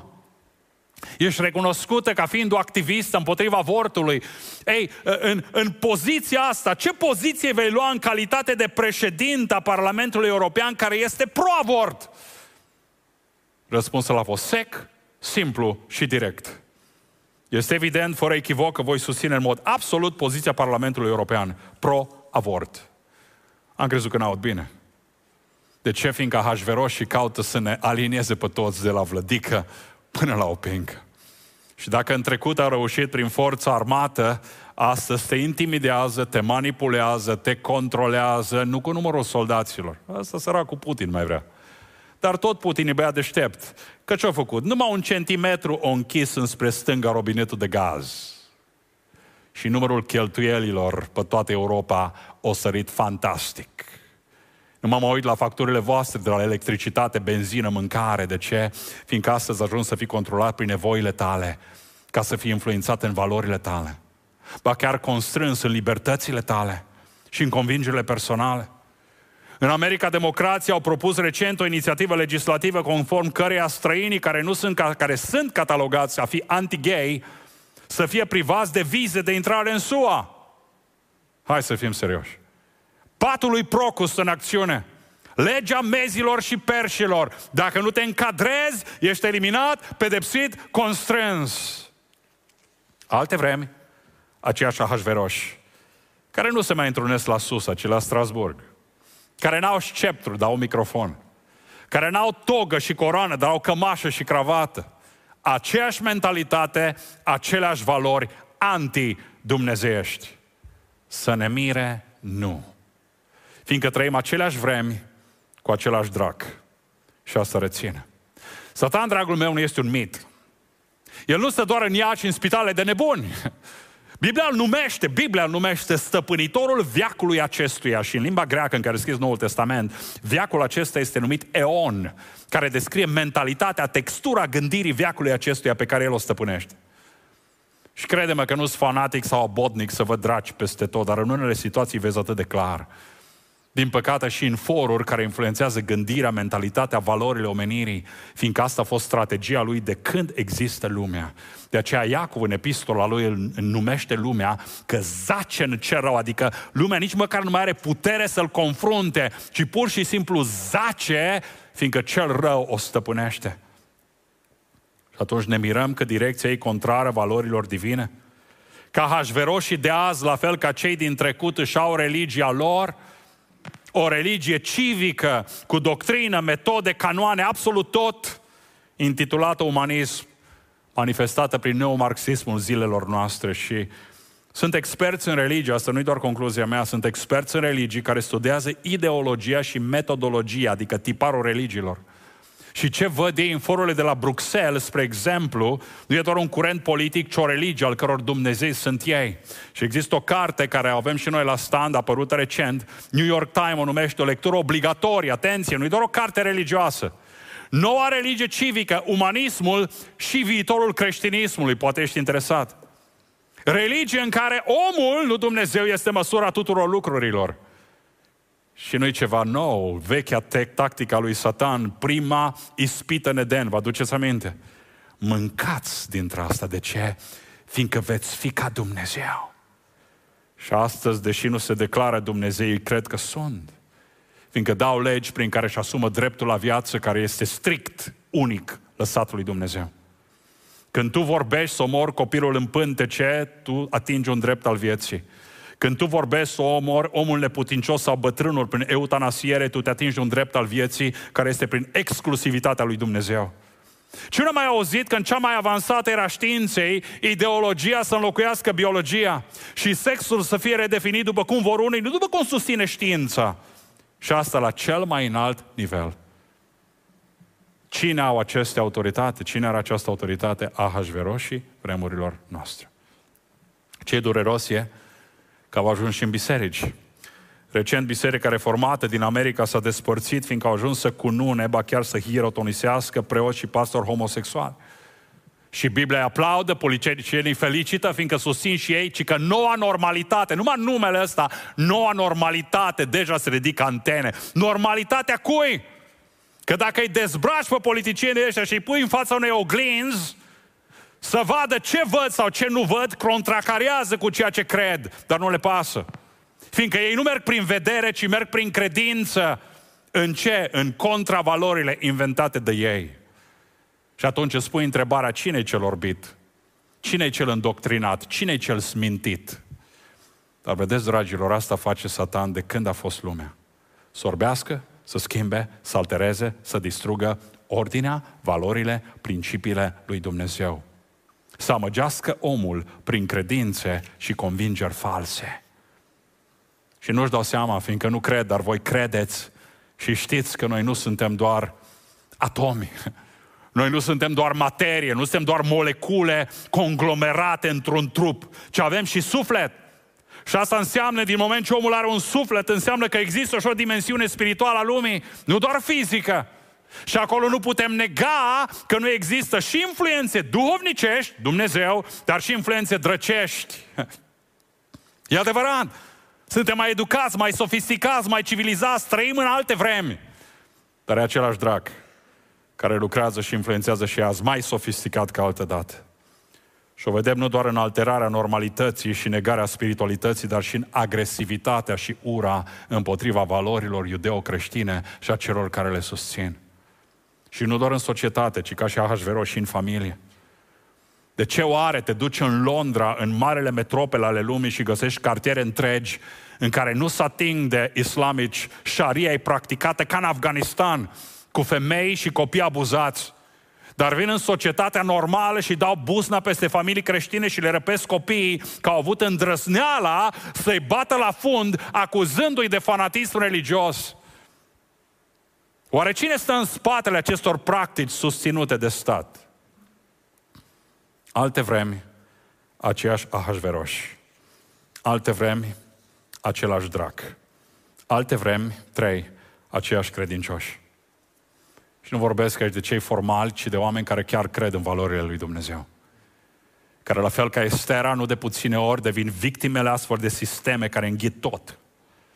Ești recunoscută ca fiind o activistă împotriva avortului. Ei, în poziția asta, ce poziție vei lua în calitate de președinte a Parlamentului European care este pro-avort? Răspunsul a fost sec, simplu și direct. Este evident, fără echivoc, că voi susține în mod absolut poziția Parlamentului European pro-avort. Am crezut că n-aud bine. De ce? Fiindcă Ahasveroșii caută să ne alinieze pe toți de la Vlădică până la Opincă. Și dacă în trecut au reușit prin forța armată, astăzi te intimidează, te manipulează, te controlează, nu cu numărul soldaților. Asta săracul Putin mai vrea. Dar tot Putin e băiat deștept. Că ce-a făcut? Numai 1 centimetru o închis înspre stânga robinetul de gaz. Și numărul cheltuielilor pe toată Europa o sărit fantastic. Nu mă uit la facturile voastre de la electricitate, benzină, mâncare. De ce? Fiindcă astăzi ajungi să fii controlat prin nevoile tale, ca să fii influențat în valorile tale. Ba chiar constrâns în libertățile tale și în convingerile personale. În America, democrații au propus recent o inițiativă legislativă conform căreia străinii care sunt catalogați a fi anti-gay să fie privați de vize de intrare în SUA. Hai să fim serioși. Patul lui Procust în acțiune. Legea mezilor și perșilor. Dacă nu te încadrezi, ești eliminat, pedepsit, constrâns. Alte vremi, aceiași Ahasveroși, care nu se mai întrunesc la Susa, ci la Strasburg, care n-au sceptru, dar au microfon, care n-au togă și coroană, dar au cămașă și cravată. Aceeași mentalitate, aceleași valori anti-dumnezeiești. Să ne mire, nu. Fiindcă trăim aceleași vremi cu același drac. Și asta reține. Satan, dragul meu, nu este un mit. El nu stă doar în Iași, în spitale de nebuni. Biblia îl numește stăpânitorul veacului acestuia. Și în limba greacă în care scris Noul Testament, veacul acesta este numit eon, care descrie mentalitatea, textura gândirii veacului acestuia pe care el o stăpânește. Și crede-mă că nu sunt fanatic sau abodnic să văd draci peste tot, dar în unele situații vezi atât de clar. Din păcate și în foruri care influențează gândirea, mentalitatea, valorile omenirii, fiindcă asta a fost strategia lui de când există lumea. De aceea Iacov în epistola lui îl numește lumea că zace în cer rău, adică lumea nici măcar nu mai are putere să-l confrunte, ci pur și simplu zace, fiindcă cel rău o stăpânește. Și atunci ne mirăm că direcția ei contrară valorilor divine. Ca Ahasveroșii de azi, la fel ca cei din trecut, își au religia lor, o religie civică, cu doctrină, metode, canoane, absolut tot, intitulată umanism, manifestată prin neomarxismul zilelor noastre. Și sunt experți în religie, asta nu e doar concluzia mea, sunt experți în religii care studiază ideologia și metodologia, adică tiparul religiilor. Și ce văd ei în forurile de la Bruxelles, spre exemplu, nu e doar un curent politic, ci o religie al căror Dumnezei sunt ei. Și există o carte care o avem și noi la stand, apărută recent, New York Times o numește o lectură obligatorie, atenție, nu e doar o carte religioasă. Noua religie civică, umanismul și viitorul creștinismului, poate ești interesat. Religie în care omul, nu Dumnezeu, este măsura tuturor lucrurilor. Și nu-i ceva nou, vechea tactica lui Satan, prima ispită în Eden, vă aduceți aminte? Mâncați dintre asta, de ce? Fiindcă veți fi ca Dumnezeu. Și astăzi, deși nu se declară Dumnezeu, ei cred că sunt. Fiindcă dau legi prin care își asumă dreptul la viață, care este strict, unic, lăsat lui Dumnezeu. Când tu vorbești să omori copilul în pântece, tu atingi un drept al vieții. Când tu vorbești să omori omul neputincios sau bătrânul prin eutanasiere, tu te atingi un drept al vieții care este prin exclusivitatea lui Dumnezeu. Cine mai auzit că în cea mai avansată era științei, ideologia să înlocuiască biologia și sexul să fie redefinit după cum vor unii, nu după cum susține știința. Și asta la cel mai înalt nivel. Cine au aceste autoritate? Cine are această autoritate? Ahasveroșii vremurilor noastre. Ce dureros e că au ajuns și în biserici. Recent, Biserica Reformată din America s-a despărțit fiindcă au ajuns să cunune, ba chiar să hierotonisească preoți și pastori homosexuali. Și Biblia îi aplaudă, politicienii felicită, fiindcă susțin și ei, ci că noua normalitate, numai numele ăsta, noua normalitate, deja se ridică antene. Normalitatea cui? Că dacă îi dezbraci pe politicienii ăștia și îi pui în fața unei oglinzi, să vadă ce văd sau ce nu văd, contracariază cu ceea ce cred, dar nu le pasă. Fiindcă ei nu merg prin vedere, ci merg prin credință. În ce? În contravalorile inventate de ei. Și atunci îți pui întrebarea, cine-i cel orbit? Cine-i cel îndoctrinat? Cine-i cel smintit? Dar vedeți, dragilor, asta face Satan de când a fost lumea. Să orbească, să schimbe, să altereze, să distrugă ordinea, valorile, principiile lui Dumnezeu. Să amăgească omul prin credințe și convingeri false. Și nu-și dau seama, fiindcă nu cred, dar voi credeți și știți că noi nu suntem doar atomi. Noi nu suntem doar materie, nu suntem doar molecule conglomerate într-un trup, ci avem și suflet. Și asta înseamnă, din moment ce omul are un suflet, înseamnă că există și o dimensiune spirituală a lumii, nu doar fizică. Și acolo nu putem nega că nu există și influențe duhovnicești, Dumnezeu, dar și influențe drăcești. E adevărat. Suntem mai educați, mai sofisticați, mai civilizați, trăim în alte vremi. Dar e același drac care lucrează și influențează și azi, mai sofisticat ca altădată. Și o vedem nu doar în alterarea normalității și negarea spiritualității, dar și în agresivitatea și ura împotriva valorilor iudeo-creștine și a celor care le susțin. Și nu doar în societate, ci ca și Ahasveroși și în familie. De ce oare te duci în Londra, în marele metropole ale lumii și găsești cartiere întregi în care nu se ating de islamici, șaria e practicată ca în Afganistan, cu femei și copii abuzați, dar vin în societatea normală și dau buzna peste familii creștine și le răpesc copiii că au avut îndrăzneala să-i bată la fund, acuzându-i de fanatism religios. Oare cine stă în spatele acestor practici susținute de stat? Alte vremi, aceiași Ahasveroși. Alte vremi, același drac. Alte vremi, 3, aceiași credincioși. Și nu vorbesc aici de cei formali, ci de oameni care chiar cred în valorile lui Dumnezeu. Care, la fel ca Estera, nu de puține ori devin victimele astfel de sisteme care înghit tot.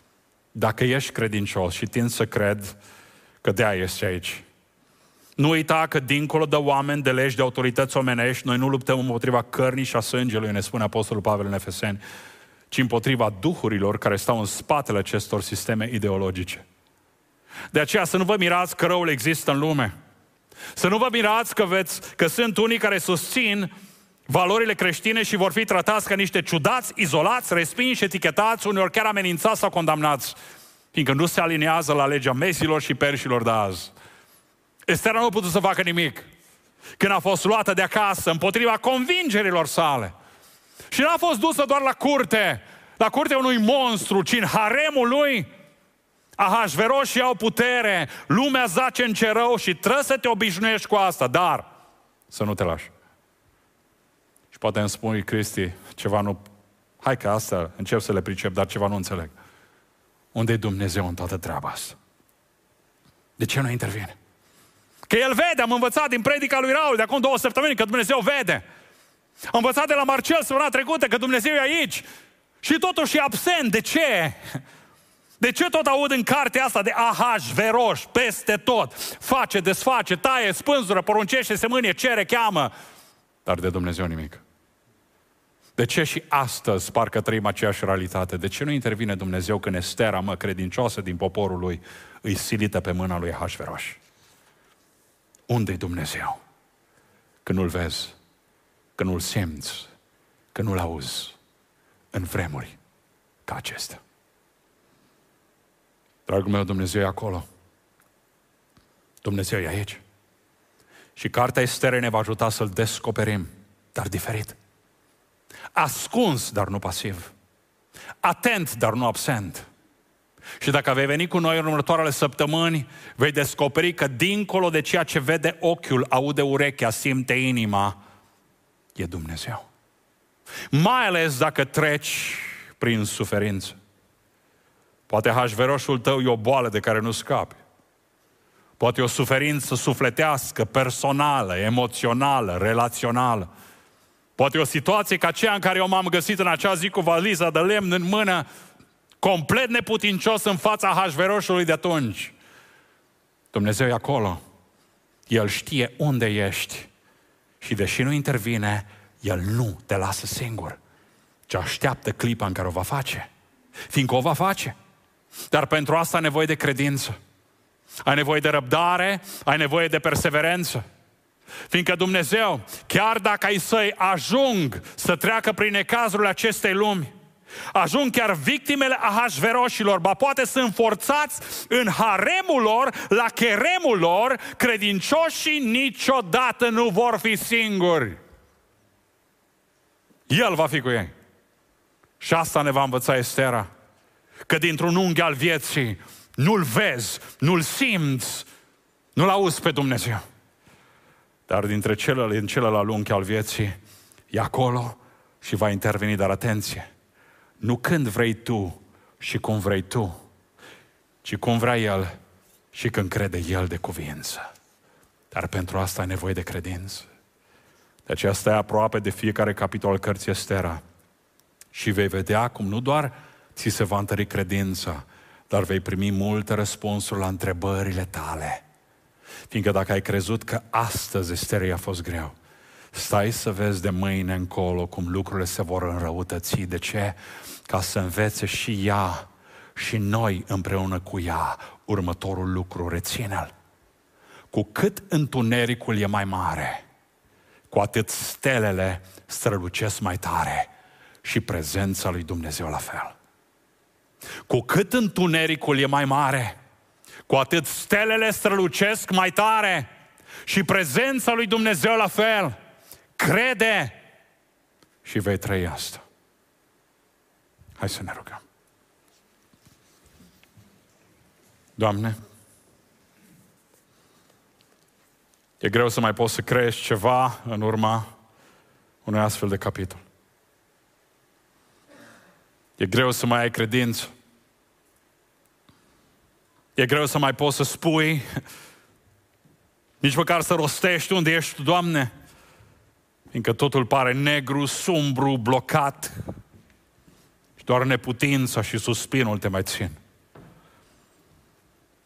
dacă ești credincios și tind să cred că de-aia ești aici. Nu uita că dincolo de oameni, de legi, de autorități omenești, noi nu luptăm împotriva cărnii și a sângelui, ne spune Apostolul Pavel în Efeseni, ci împotriva duhurilor care stau în spatele acestor sisteme ideologice. De aceea să nu vă mirați că răul există în lume. Să nu vă mirați că sunt unii care susțin valorile creștine și vor fi tratați ca niște ciudați, izolați, respinși, etichetați, uneori chiar amenințați sau condamnați, fiindcă nu se aliniază la legea mesilor și perșilor de azi. Estera nu a putut să facă nimic când a fost luată de acasă împotriva convingerilor sale. Și n-a fost dusă doar la curtea unui monstru, ci în haremul lui Ahasveroșii au putere, lumea zace în cer rău și trebuie să te obișnuiești cu asta, dar să nu te lași. Și poate îmi spui, Cristi, ceva nu... Hai că asta încep să le pricep, dar ceva nu înțeleg. Unde e Dumnezeu în toată treaba asta? De ce nu intervine? Că El vede, am învățat din predica lui Raul de acum 2 săptămâni că Dumnezeu vede. Am învățat de la Marcel săptămâna trecută că Dumnezeu e aici și totuși e absent. De ce? De ce tot aud în cartea asta de Ahasveroș peste tot? Face, desface, taie, spânzură, poruncește, se mânie, cere, cheamă. Dar de Dumnezeu nimic. De ce și astăzi parcă trăim aceeași realitate? De ce nu intervine Dumnezeu când Estera, credincioasă din poporul lui, îi silită pe mâna lui Ahasveroș? Unde-i Dumnezeu? Când nu-L vezi, când nu-L simți, când nu-L auzi în vremuri ca acestea. Dragul meu, Dumnezeu e acolo. Dumnezeu e aici. Și cartea Esterei ne va ajuta să-L descoperim, dar diferit. Ascuns, dar nu pasiv. Atent, dar nu absent. Și dacă vei veni cu noi în următoarele săptămâni, vei descoperi că dincolo de ceea ce vede ochiul, aude urechea, simte inima, e Dumnezeu. Mai ales dacă treci prin suferință. Poate Ahasveroșul tău e o boală de care nu scapi. Poate e o suferință sufletească, personală, emoțională, relațională. Poate e o situație ca aceea în care eu m-am găsit în acea zi cu valiza de lemn în mână, complet neputincios în fața Ahasveroșului de atunci. Dumnezeu e acolo. El știe unde ești. Și deși nu intervine, El nu te lasă singur, ci așteaptă clipa în care o va face. Fiindcă o va face. Dar pentru asta ai nevoie de credință. Ai nevoie de răbdare, ai nevoie de perseverență. Fiindcă Dumnezeu, chiar dacă ai săi ajung să treacă prin necazurile acestei lumi, ajung chiar victimele Ahasveroșilor, ba poate sunt forțați în haremul lor, la cheremul lor, credincioșii niciodată nu vor fi singuri. El va fi cu ei. Și asta ne va învăța Estera. Că dintr-un unghi al vieții nu-L vezi, nu-L simți, nu-L auzi pe Dumnezeu. Dar dintre celălalt unghi al vieții e acolo și va interveni, dar atenție, nu când vrei tu și cum vrei tu, ci cum vrea El și când crede El de cuvință. Dar pentru asta ai nevoie de credință. De aceea stai aproape de fiecare capitol al cărții Estera și vei vedea cum nu doar ți se va întări credința, dar vei primi multe răspunsuri la întrebările tale. Fiindcă dacă ai crezut că astăzi Esterei a fost greu, stai să vezi de mâine încolo cum lucrurile se vor înrăutăți. De ce? Ca să învețe și ea și noi împreună cu ea următorul lucru. Reține-l. Cu cât întunericul e mai mare, cu atât stelele strălucesc mai tare și prezența lui Dumnezeu la fel. Cu cât întunericul e mai mare, cu atât stelele strălucesc mai tare și prezența lui Dumnezeu la fel. Crede și vei trăi asta. Hai să ne rugăm. Doamne, e greu să mai poți să crești ceva în urma unui astfel de capitol. E greu să mai ai credință. E greu să mai poți să spui, nici măcar să rostești unde ești Tu, Doamne, fiindcă totul pare negru, sumbru, blocat și doar neputința și suspinul te mai țin.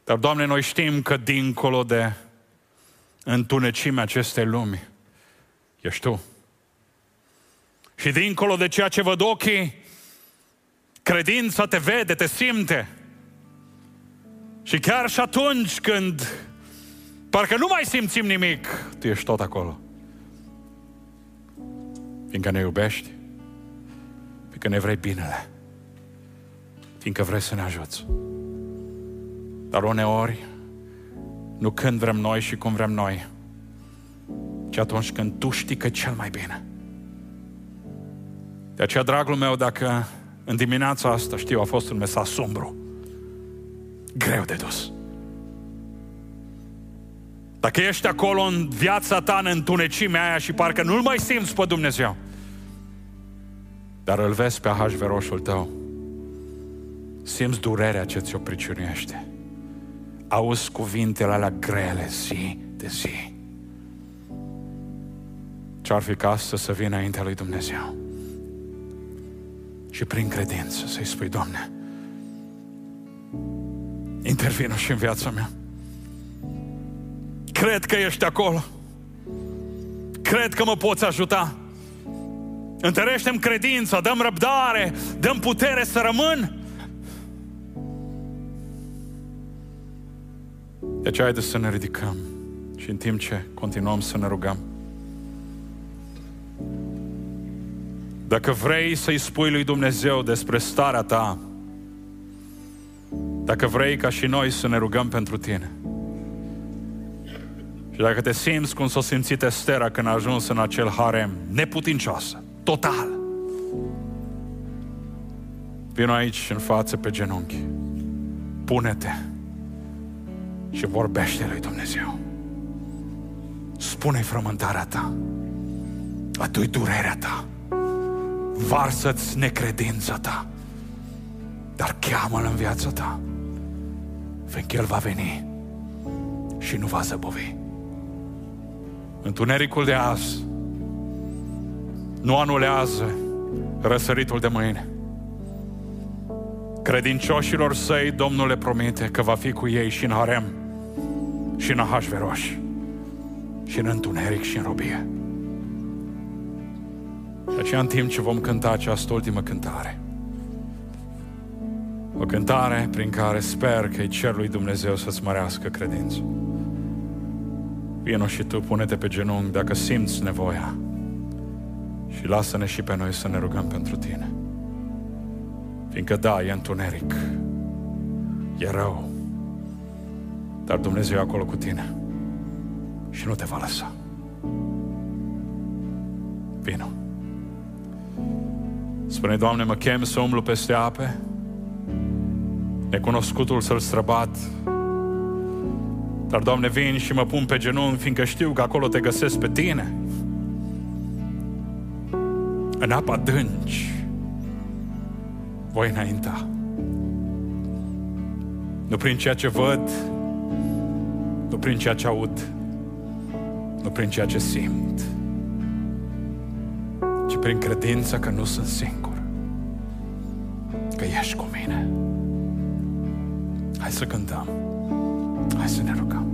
Dar, Doamne, noi știm că dincolo de întunecimea acestei lumi ești Tu. Și dincolo de ceea ce văd ochii, credința te vede, te simte. Și chiar și atunci când parcă nu mai simțim nimic, Tu ești tot acolo. Fiindcă ne iubești, fiindcă ne vrei binele, fiindcă vrei să ne ajuți. Dar uneori, nu când vrem noi și cum vrem noi, ci atunci când Tu știi că e cel mai bine. De aceea, dragul meu, dacă în dimineața asta, știu, a fost un mesaj sumbru, greu de dus. Dacă ești acolo în viața ta, în întunecimea aia și parcă nu-L mai simți pe Dumnezeu, dar îl vezi pe ahasveroșul tău, simți durerea ce ți-o priciunește, auzi cuvintele alea grele zi de zi, ce-ar fi ca astăzi să vii înaintea lui Dumnezeu și prin credință să-i spui: Doamne, intervină și în viața mea. Cred că ești acolo. Cred că mă poți ajuta. Întărește-mi credința, dă-mi răbdare, dă-mi putere să rămân. De aceea haideți să ne ridicăm și în timp ce continuăm să ne rugăm, dacă vrei să-i spui lui Dumnezeu despre starea ta, dacă vrei ca și noi să ne rugăm pentru tine, și dacă te simți cum s-a simțit Estera când a ajuns în acel harem, neputincioasă, total, vino aici în față pe genunchi, pune-te și vorbește lui Dumnezeu. Spune-i frământarea ta, adu-i durerea ta, varsă-ți necredința ta, dar cheamă-L în viața ta, fiindcă El va veni și nu va zăbovi. Întunericul de azi nu anulează răsăritul de mâine. Credincioșilor Săi Domnul le promite că va fi cu ei și în harem, și în ahasveroș, și în întuneric, și în robie. De aceea, în timp ce vom cânta această ultimă cântare, o cântare prin care sper că îi cer lui Dumnezeu să-ți mărească credința, vino și tu, pune-te pe genunchi dacă simți nevoia și lasă-ne și pe noi să ne rugăm pentru tine. Fiindcă da, e întuneric, e rău, dar Dumnezeu e acolo cu tine și nu te va lăsa. Vino. Spune: Doamne, mă chem să umblu peste ape, necunoscutul să-l străbat, dar, Doamne, vin și mă pun pe genunchi, fiindcă știu că acolo te găsesc pe tine. În apă adânci voi înainta. Nu prin ceea ce văd, nu prin ceea ce aud, nu prin ceea ce simt, ci prin credința că nu sunt singur, că ești cu mine. Hai să cântăm, hai să ne rugăm.